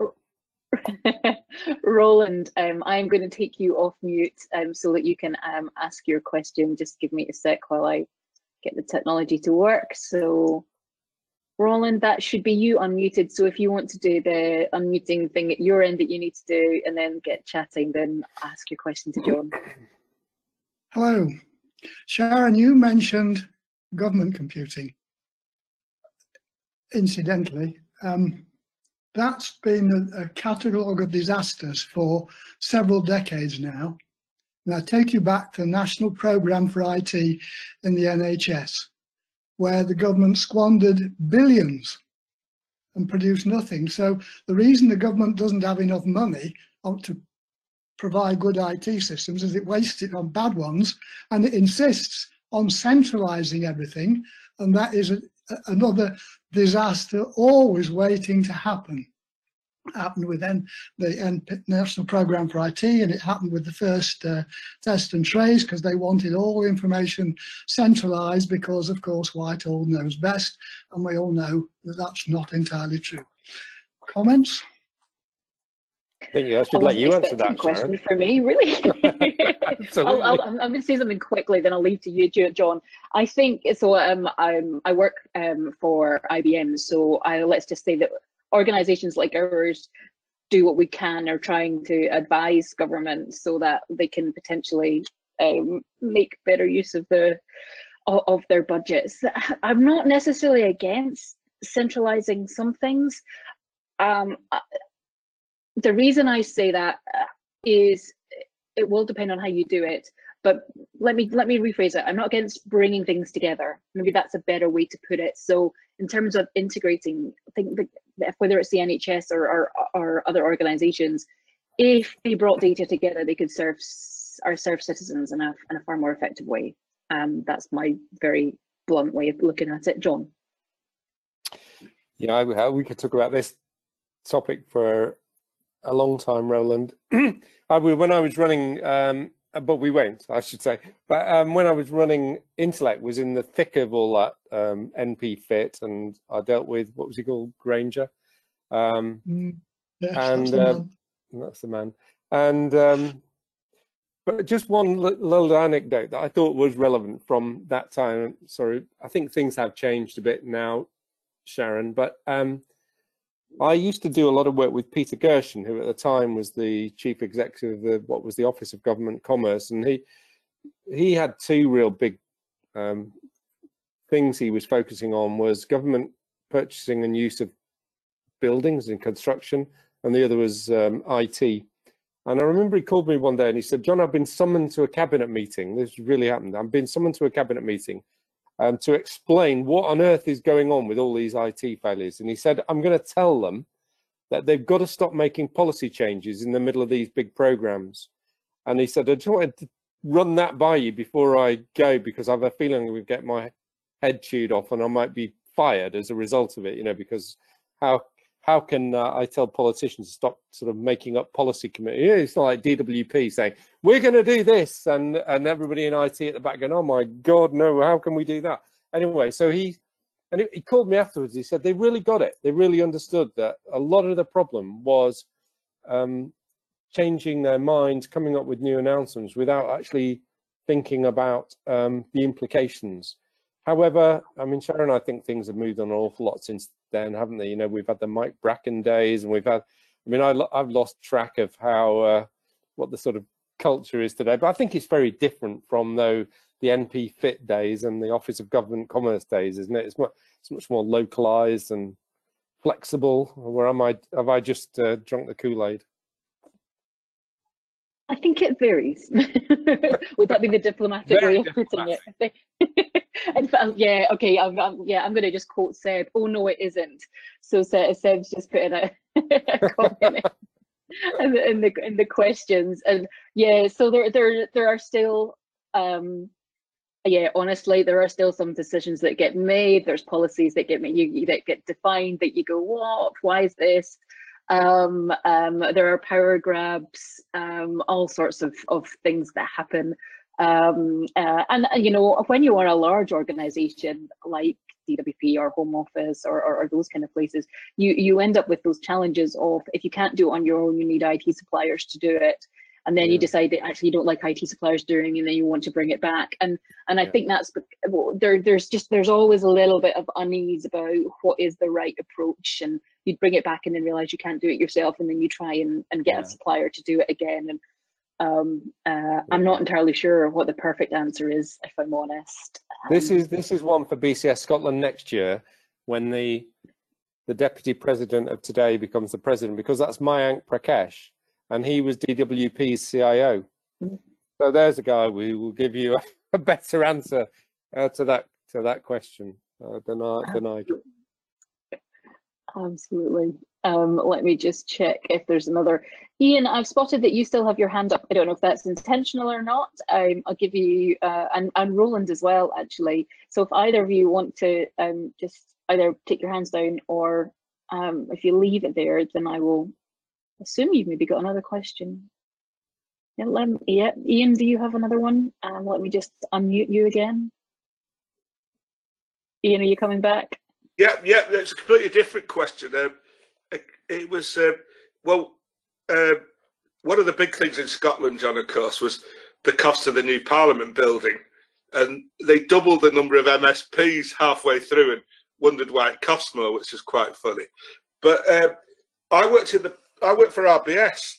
Roland, I'm going to take you off mute so that you can ask your question. Just give me a sec while I get the technology to work. So Roland, that should be you unmuted. So if you want to do the unmuting thing at your end that you need to do and then get chatting, then ask your question to John. Hello. Sharon, you mentioned government computing. Incidentally, that's been a catalogue of disasters for several decades now. And I take you back to the National Programme for IT in the NHS, where the government squandered billions and produced nothing. So the reason the government doesn't have enough money to provide good IT systems is it wastes it on bad ones, and it insists on centralising everything, and that is another disaster always waiting to happen. It happened with the National Programme for IT, and it happened with the first test and trace, because they wanted all information centralised, because of course Whitehall knows best, and we all know that that's not entirely true. Comments? I think I should let you answer that, question Sharon. For me, really? I'm going to say something quickly, then I'll leave to you, John. I think so. I work for IBM, so let's just say that organisations like ours do what we can, are trying to advise governments so that they can potentially make better use of their budgets. I'm not necessarily against centralising some things. The reason I say that is it will depend on how you do it. But let me rephrase it. I'm not against bringing things together. Maybe that's a better way to put it. So in terms of integrating, I think whether it's the NHS or other organisations, if they brought data together, they could serve citizens in a far more effective way. That's my very blunt way of looking at it. John. Yeah, we could talk about this topic for a long time, Roland. When I was running, but we won't, I should say. But when I was running Intellect, was in the thick of all that NP Fit, and I dealt with, what was he called, Granger. Yes, and that's the man. And but just one little anecdote that I thought was relevant from that time. Sorry, I think things have changed a bit now, Sharon, but I used to do a lot of work with Peter Gershon, who at the time was the chief executive of what was the Office of Government Commerce, and he had two real big things he was focusing on was government purchasing and use of buildings and construction, and the other was IT. And I remember he called me one day and he said, "John, I've been summoned to a cabinet meeting. This really happened. I've been summoned to a cabinet meeting to explain what on earth is going on with all these IT failures." And he said, "I'm going to tell them that they've got to stop making policy changes in the middle of these big programs." And he said, "I just wanted to run that by you before I go, because I have a feeling we get my head chewed off and I might be fired as a result of it, you know, because how can I tell politicians to stop sort of making up policy committee? It's not like DWP saying, we're going to do this, and everybody in IT at the back going, oh my God, no, how can we do that?" Anyway, so he called me afterwards. He said they really got it. They really understood that a lot of the problem was changing their minds, coming up with new announcements without actually thinking about the implications. However, I mean, Sharon, I think things have moved on an awful lot since then, haven't they? You know, we've had the Mike Bracken days, and we've had, I mean, I've lost track of how, what the sort of culture is today, but I think it's very different from the NP Fit days and the Office of Government Commerce days, isn't it? It's much more localized and flexible. Where have I just drunk the Kool-Aid? I think it varies. Would that be the diplomatic way of putting it? Yeah, okay. I'm going to just quote Seb. Oh no, it isn't. So Seb's just put in a comment in the questions, and yeah. So there are still, yeah. Honestly, there are still some decisions that get made. There's policies that get made, that get defined. That you go, what? Why is this? There are power grabs, all sorts of things that happen. And you know, when you are a large organization like DWP or Home Office or those kind of places, you end up with those challenges of, if you can't do it on your own, you need IT suppliers to do it. And then you decide that actually you don't like IT suppliers doing it, and then you want to bring it back. And I think that's, there's always a little bit of unease about what is the right approach, and you'd bring it back and then realize you can't do it yourself, and then you try and get a supplier to do it again. And I'm not entirely sure what the perfect answer is, if I'm honest. This is one for BCS Scotland next year, when the deputy president of today becomes the president, because that's Mayank Prakash, and he was DWP's CIO. So there's a guy who will give you a better answer to that question than I do. Absolutely. Let me just check if there's another. Ian, I've spotted that you still have your hand up. I don't know if that's intentional or not. I'll give you, and Roland as well, actually. So if either of you want to just either take your hands down, or if you leave it there, then I will assume you've maybe got another question. Yeah, Ian, do you have another one? Let me just unmute you again. Ian, are you coming back? Yeah, it's a completely different question. It was, one of the big things in Scotland, John, of course, was the cost of the new Parliament building. And they doubled the number of MSPs halfway through and wondered why it cost more, which is quite funny. But I worked for RBS,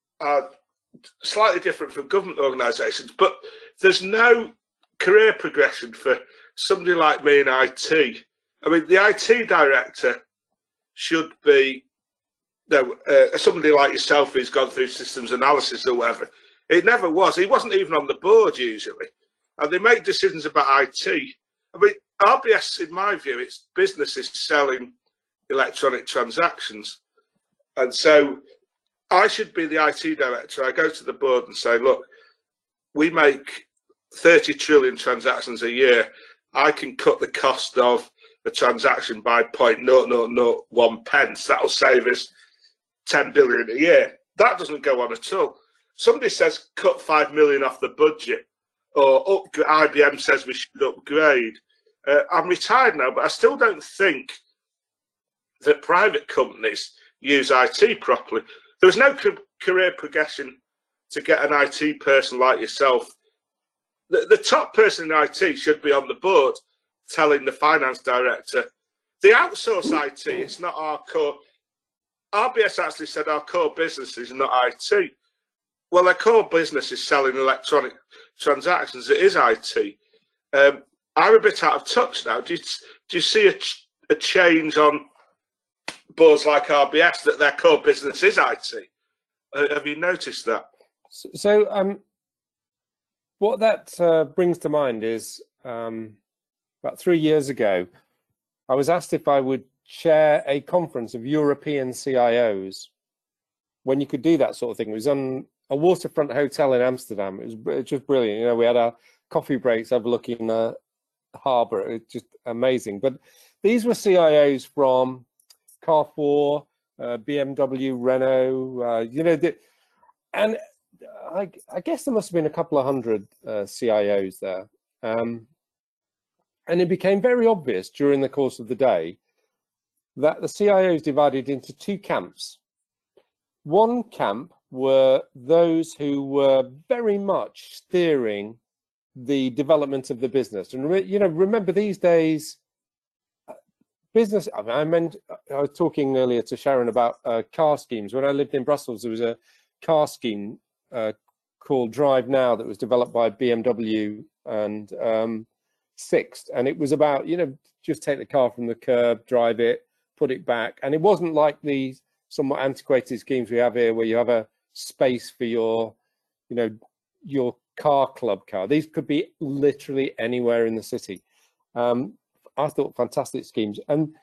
slightly different from government organisations, but there's no career progression for somebody like me in IT. I mean, the IT director should be somebody like yourself who's gone through systems analysis or whatever. It never was. He wasn't even on the board usually. And they make decisions about IT. I mean, RBS, in my view, its business is selling electronic transactions. And so I should be the IT director. I go to the board and say, look, we make 30 trillion transactions a year. I can cut the cost of the transaction by 0.0001 pence. That'll save us 10 billion a year. That doesn't go on at all. Somebody says cut 5 million off the budget, or IBM says we should upgrade. I'm retired now, but I still don't think that private companies use IT properly. There's no career progression to get an IT person like yourself. The top person in IT should be on the board telling the finance director, they outsource IT, it's not our core. RBS actually said our core business is not IT. Well, their core business is selling electronic transactions. It is IT. I'm a bit out of touch now. Do you see a change on boards like RBS that their core business is IT? Have you noticed that? So what that brings to mind is about 3 years ago, I was asked if I would chair a conference of European CIOs when you could do that sort of thing. It was on a waterfront hotel in Amsterdam. It was just brilliant. You know, we had our coffee breaks overlooking the harbour. It was just amazing. But these were CIOs from Carrefour, BMW, Renault, you know, and I guess there must have been a couple of hundred CIOs there. And it became very obvious during the course of the day that the CIOs divided into two camps. One camp were those who were very much steering the development of the business. And, you know, remember these days, business, I was talking earlier to Sharon about car schemes. When I lived in Brussels, there was a car scheme called Drive Now that was developed by BMW and Sixt. And it was about, you know, just take the car from the curb, drive it, put it back. And it wasn't like the somewhat antiquated schemes we have here where you have a space for your, you know, your car club car. These could be literally anywhere in the city. I thought fantastic schemes,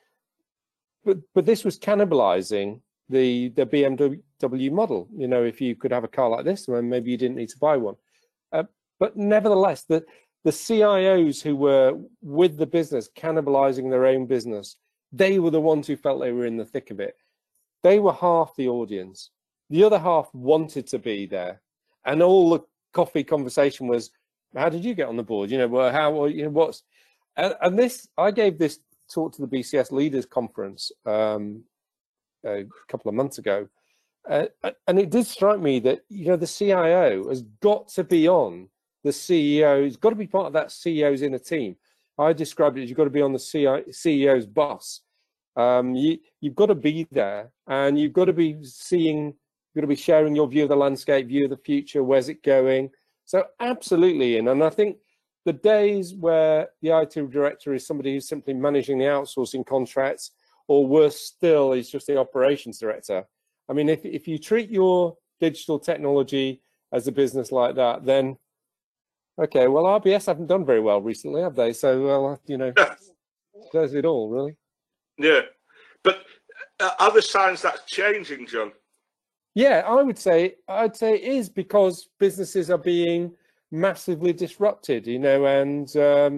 but this was cannibalizing the BMW model. You know, if you could have a car like this, then maybe you didn't need to buy one. But nevertheless, the CIOs who were with the business cannibalizing their own business, they were the ones who felt they were in the thick of it. They were half the audience. The other half wanted to be there, and all the coffee conversation was, "How did you get on the board? You know, well, how? You know, what's?" And this, I gave this talk to the BCS Leaders Conference a couple of months ago, and it did strike me that, you know, the CIO has got to be on the CEO. He's got to be part of that CEO's inner team. I described it as you've got to be on the CEO's bus. You've got to be there, and you've got to be seeing, you've got to be sharing your view of the landscape, view of the future, where's it going. So absolutely, and I think the days where the IT director is somebody who's simply managing the outsourcing contracts, or worse still, is just the operations director. I mean, if you treat your digital technology as a business like that, then okay, well, RBS haven't done very well recently, have they? So, well, you know, does it all, really? Yeah, but are there signs that's changing, John? Yeah, I'd say it is, because businesses are being massively disrupted, you know, and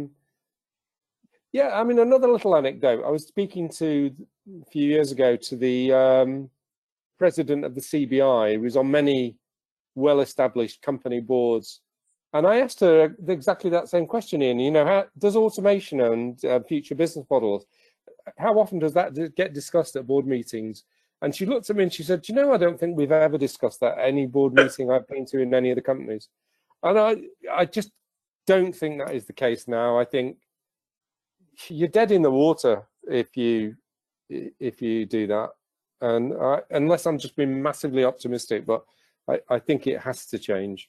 yeah, I mean, another little anecdote. I was speaking to a few years ago to the president of the CBI, who was on many well-established company boards, and I asked her exactly that same question, Ian. You know, how does automation and future business models, how often does that get discussed at board meetings? And she looked at me and she said, "Do you know, I don't think we've ever discussed that at any board meeting I've been to in any of the companies." And I just don't think that is the case now. I think you're dead in the water if you do that. And unless I'm just being massively optimistic, but I think it has to change.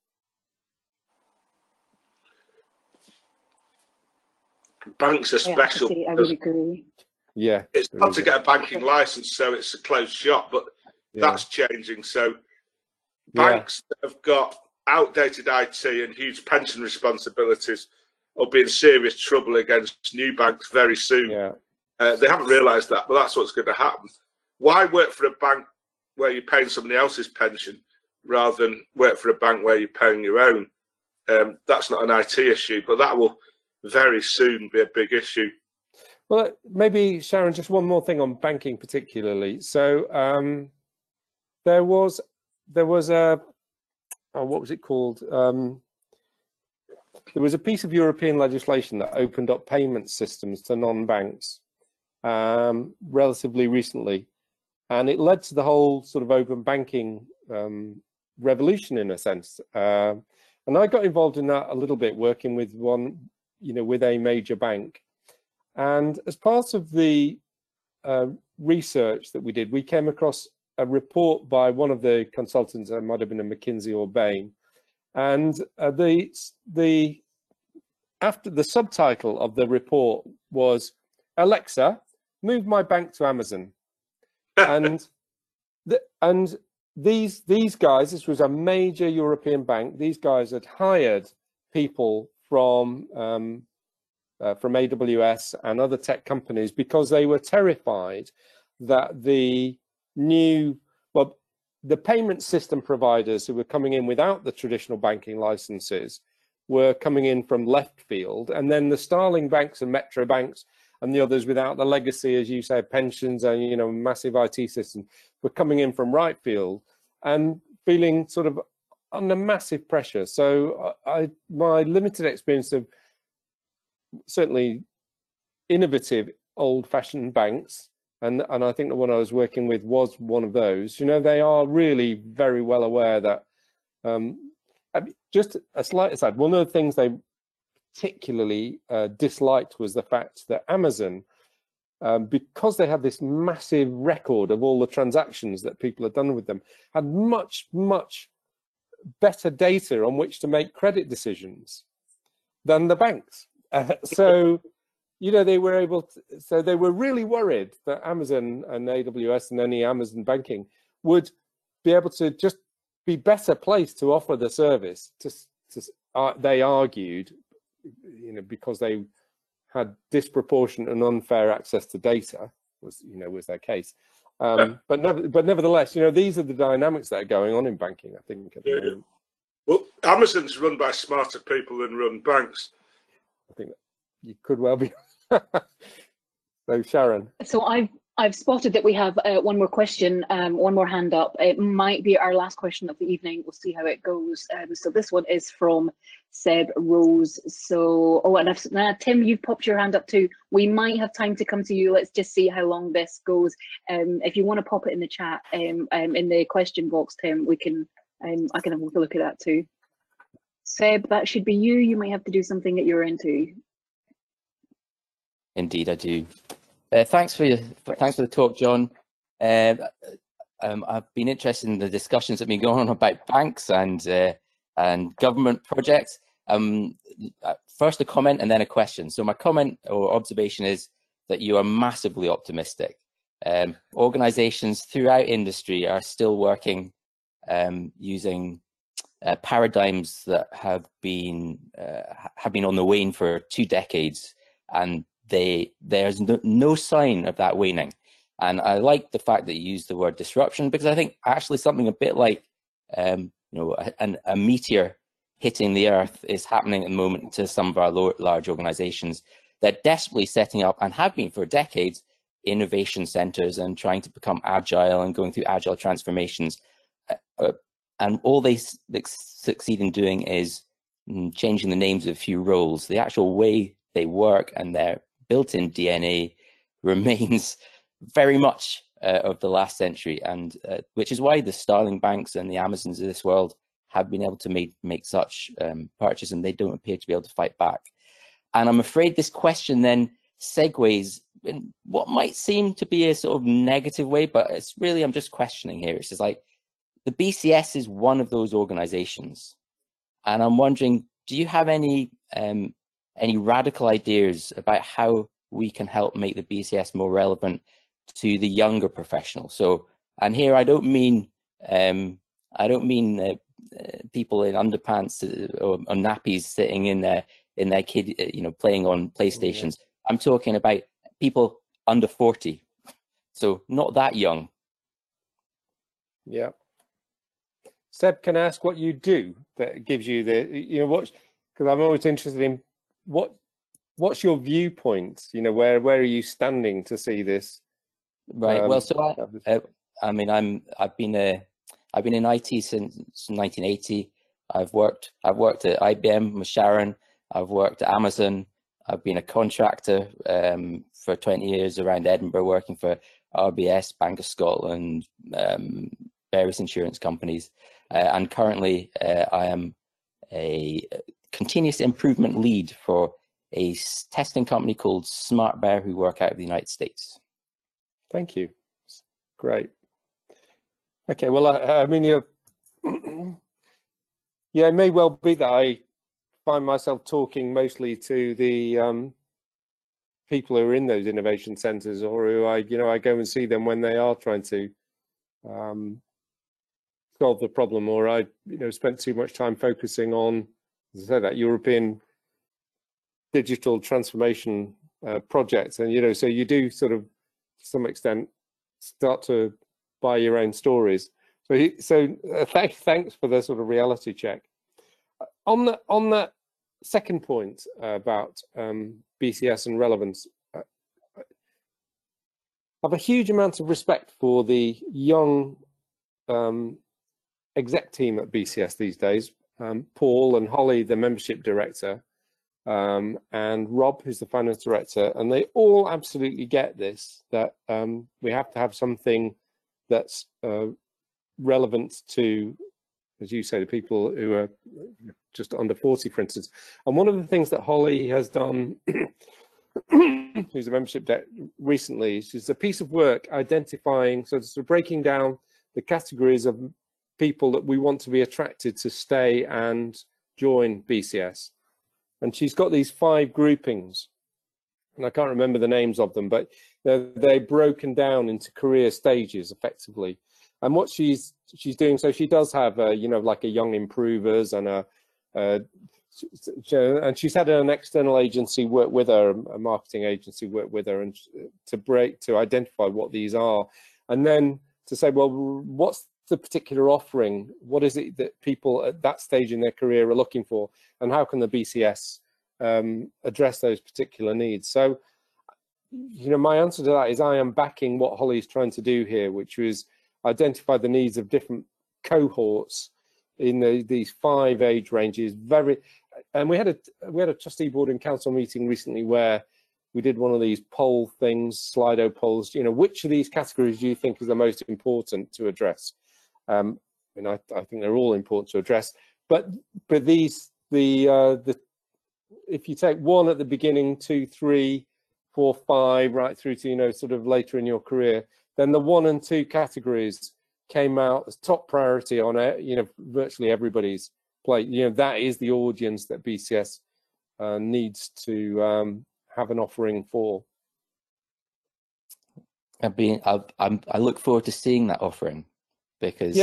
Banks are special. I would agree. Yeah, it's hard to get a banking license, so it's a closed shop, but that's changing. So banks that have got outdated IT and huge pension responsibilities will be in serious trouble against new banks very soon. They haven't realised that, but that's what's going to happen. Why work for a bank where you're paying somebody else's pension rather than work for a bank where you're paying your own? That's not an IT issue, but that will very soon be a big issue. Well, maybe, Sharon, just one more thing on banking particularly. So there was a, what was it called? There was a piece of European legislation that opened up payment systems to non-banks relatively recently, and it led to the whole sort of open banking revolution in a sense. And I got involved in that a little bit, working with with a major bank. And as part of the research that we did, we came across a report by one of the consultants. It might have been a McKinsey or Bain, and the after the subtitle of the report was, Alexa, move my bank to Amazon. And these guys, this was a major European bank. These guys had hired people from AWS and other tech companies because they were terrified that the payment system providers who were coming in without the traditional banking licenses were coming in from left field, and then the Starling banks and Metro banks and the others without the legacy, as you say, pensions and massive IT systems were coming in from right field and feeling sort of under massive pressure. So my limited experience of certainly innovative old-fashioned banks, and I think the one I was working with was one of those. They are really very well aware that just a slight aside, one of the things they particularly disliked was the fact that Amazon, because they had this massive record of all the transactions that people had done with them, had much, much better data on which to make credit decisions than the banks. So they were able to, so they were really worried that Amazon and AWS and any Amazon banking would be able to just be better placed to offer the service. They argued, because they had disproportionate and unfair access to data, was their case. But nevertheless, these are the dynamics that are going on in banking, I think. At the moment. Well, Amazon's run by smarter people than run banks. I think you could well be. So Sharon. So I've spotted that we have one more question, one more hand up. It might be our last question of the evening. We'll see how it goes. So this one is from Seb Rose. So, and Tim, you've popped your hand up too. We might have time to come to you. Let's just see how long this goes. If you want to pop it in the chat, in the question box, Tim, we can. I can have a look at that too. Seb, that should be you. You might have to do something at your end too. Indeed, I do. Thanks for the talk, John. I've been interested in the discussions that have been going on about banks and government projects. First a comment and then a question. So my comment or observation is that you are massively optimistic. Organizations throughout industry are still working using paradigms that have been on the wane for 2 decades, and there's no sign of that waning. And I like the fact that you use the word disruption, because I think actually something a bit like a meteor hitting the earth is happening at the moment to some of our large organizations that are desperately setting up, and have been for decades, innovation centers and trying to become agile and going through agile transformations. And all they succeed in doing is changing the names of a few roles. The actual way they work and their built-in DNA remains very much of the last century, and which is why the Starling banks and the Amazons of this world have been able to make such purchases, and they don't appear to be able to fight back. And I'm afraid this question then segues in what might seem to be a sort of negative way, but it's really, I'm just questioning here. It's just like, the BCS is one of those organizations, and I'm wondering, do you have any radical ideas about how we can help make the BCS more relevant to the younger professionals? So, and here I don't mean people in underpants or nappies sitting in their kid, playing on PlayStations. Yeah. I'm talking about people under 40, so not that young. Yeah. Seb, can I ask what you do that gives you the, because I'm always interested in what's your viewpoint? Where are you standing to see this? Right. Well, so I've been in IT since 1980. I've worked at IBM with Sharon. I've worked at Amazon. I've been a contractor for 20 years around Edinburgh, working for RBS, Bank of Scotland, various insurance companies. And currently I am a continuous improvement lead for a testing company called Smart Bear, who work out of the United States. Thank you. Great. Okay, well, I mean, yeah, it may well be that I find myself talking mostly to the people who are in those innovation centres, or who I go and see them when they are trying to solve the problem, or I spent too much time focusing on, as I said, that European digital transformation project. And so you do sort of, to some extent, start to buy your own stories. So thanks for the sort of reality check. On that second point about BCS and relevance, I have a huge amount of respect for the young exec team at BCS these days. Paul and Holly, the membership director, and Rob, who's the finance director, and they all absolutely get this, that we have to have something that's relevant to, as you say, the people who are just under 40, for instance. And one of the things that Holly has done, who's a membership recently, is a piece of work identifying, sort of breaking down the categories of people that we want to be attracted to stay and join BCS. And she's got these 5 groupings, and I can't remember the names of them, but they're broken down into career stages effectively. And what she's doing, so she does have like a young improvers and and she's had an external agency work with her, a marketing agency work with her, and to identify what these are, and then to say, well, what's the particular offering? What is it that people at that stage in their career are looking for, and how can the BCS address those particular needs? So, my answer to that is I am backing what Holly's trying to do here, which was identify the needs of different cohorts in these 5 age ranges. And we had a trustee board and council meeting recently where we did one of these poll things, Slido polls. Which of these categories do you think is the most important to address? I think they're all important to address, but these if you take 1 at the beginning, 2, 3, 4, 5, right through to sort of later in your career, then the 1 and 2 categories came out as top priority on virtually everybody's plate. That is the audience that BCS needs to have an offering for. I look forward to seeing that offering, because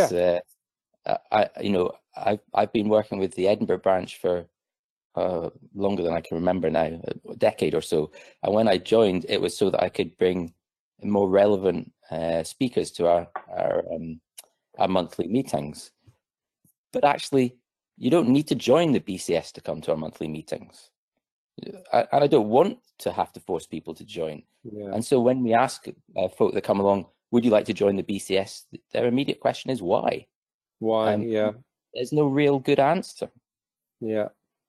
I've been working with the Edinburgh branch for longer than I can remember now, a decade or so. And when I joined, it was so that I could bring more relevant speakers to our monthly meetings. But actually, you don't need to join the BCS to come to our monthly meetings. And I don't want to have to force people to join. Yeah. And so when we ask folk that come along, would you like to join the BCS? Their immediate question is why? Why? Yeah. There's no real good answer. Yeah.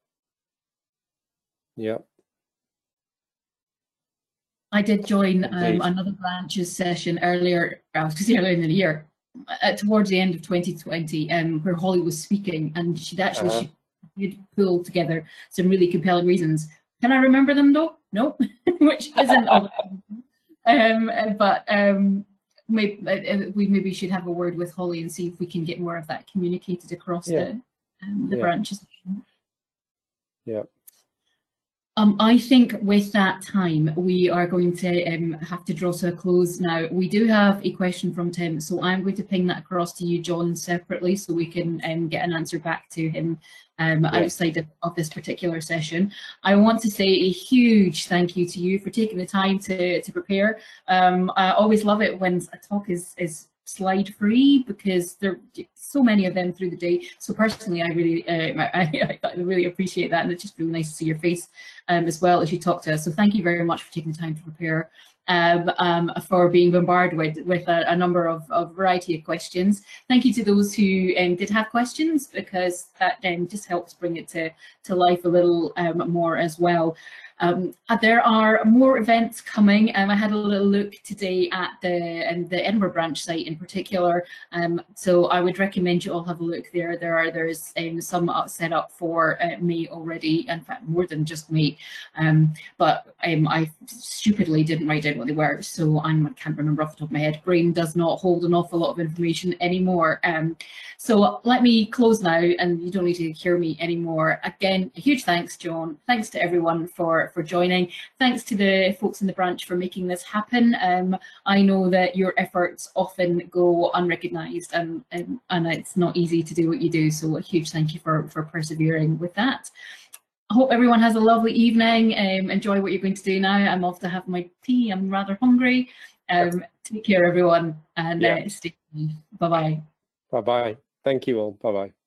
Yeah. I did join another branch's session earlier in the year, towards the end of 2020, where Holly was speaking, and she did pull together some really compelling reasons. Can I remember them though? No, which isn't. We maybe should have a word with Holly and see if we can get more of that communicated across the branches. Yeah. I think with that time, we are going to have to draw to a close now. We do have a question from Tim, so I'm going to ping that across to you, John, separately, so we can get an answer back to him outside of this particular session. I want to say a huge thank you to you for taking the time to prepare. I always love it when a talk is slide free, because there are so many of them through the day. So personally, I really appreciate that, and it's just really nice to see your face as well as you talk to us. So thank you very much for taking the time to prepare, for being bombarded with a number of variety of questions. Thank you to those who did have questions, because that just helps bring it to life a little more as well. There are more events coming. I had a little look today at the Edinburgh branch site in particular. So I would recommend you all have a look there. There's some set up for May already. In fact, more than just May. But I stupidly didn't write down what they were, so I can't remember off the top of my head. Brain does not hold an awful lot of information anymore. So let me close now, and you don't need to hear me anymore. Again, a huge thanks, John. Thanks to everyone for joining. Thanks to the folks in the branch for making this happen. I know that your efforts often go unrecognised, and it's not easy to do what you do. So a huge thank you for persevering with that. I hope everyone has a lovely evening. Enjoy what you're going to do now. I'm off to have my tea. I'm rather hungry. Take care, everyone, and stay safe. Bye-bye. Bye-bye. Thank you all. Bye-bye.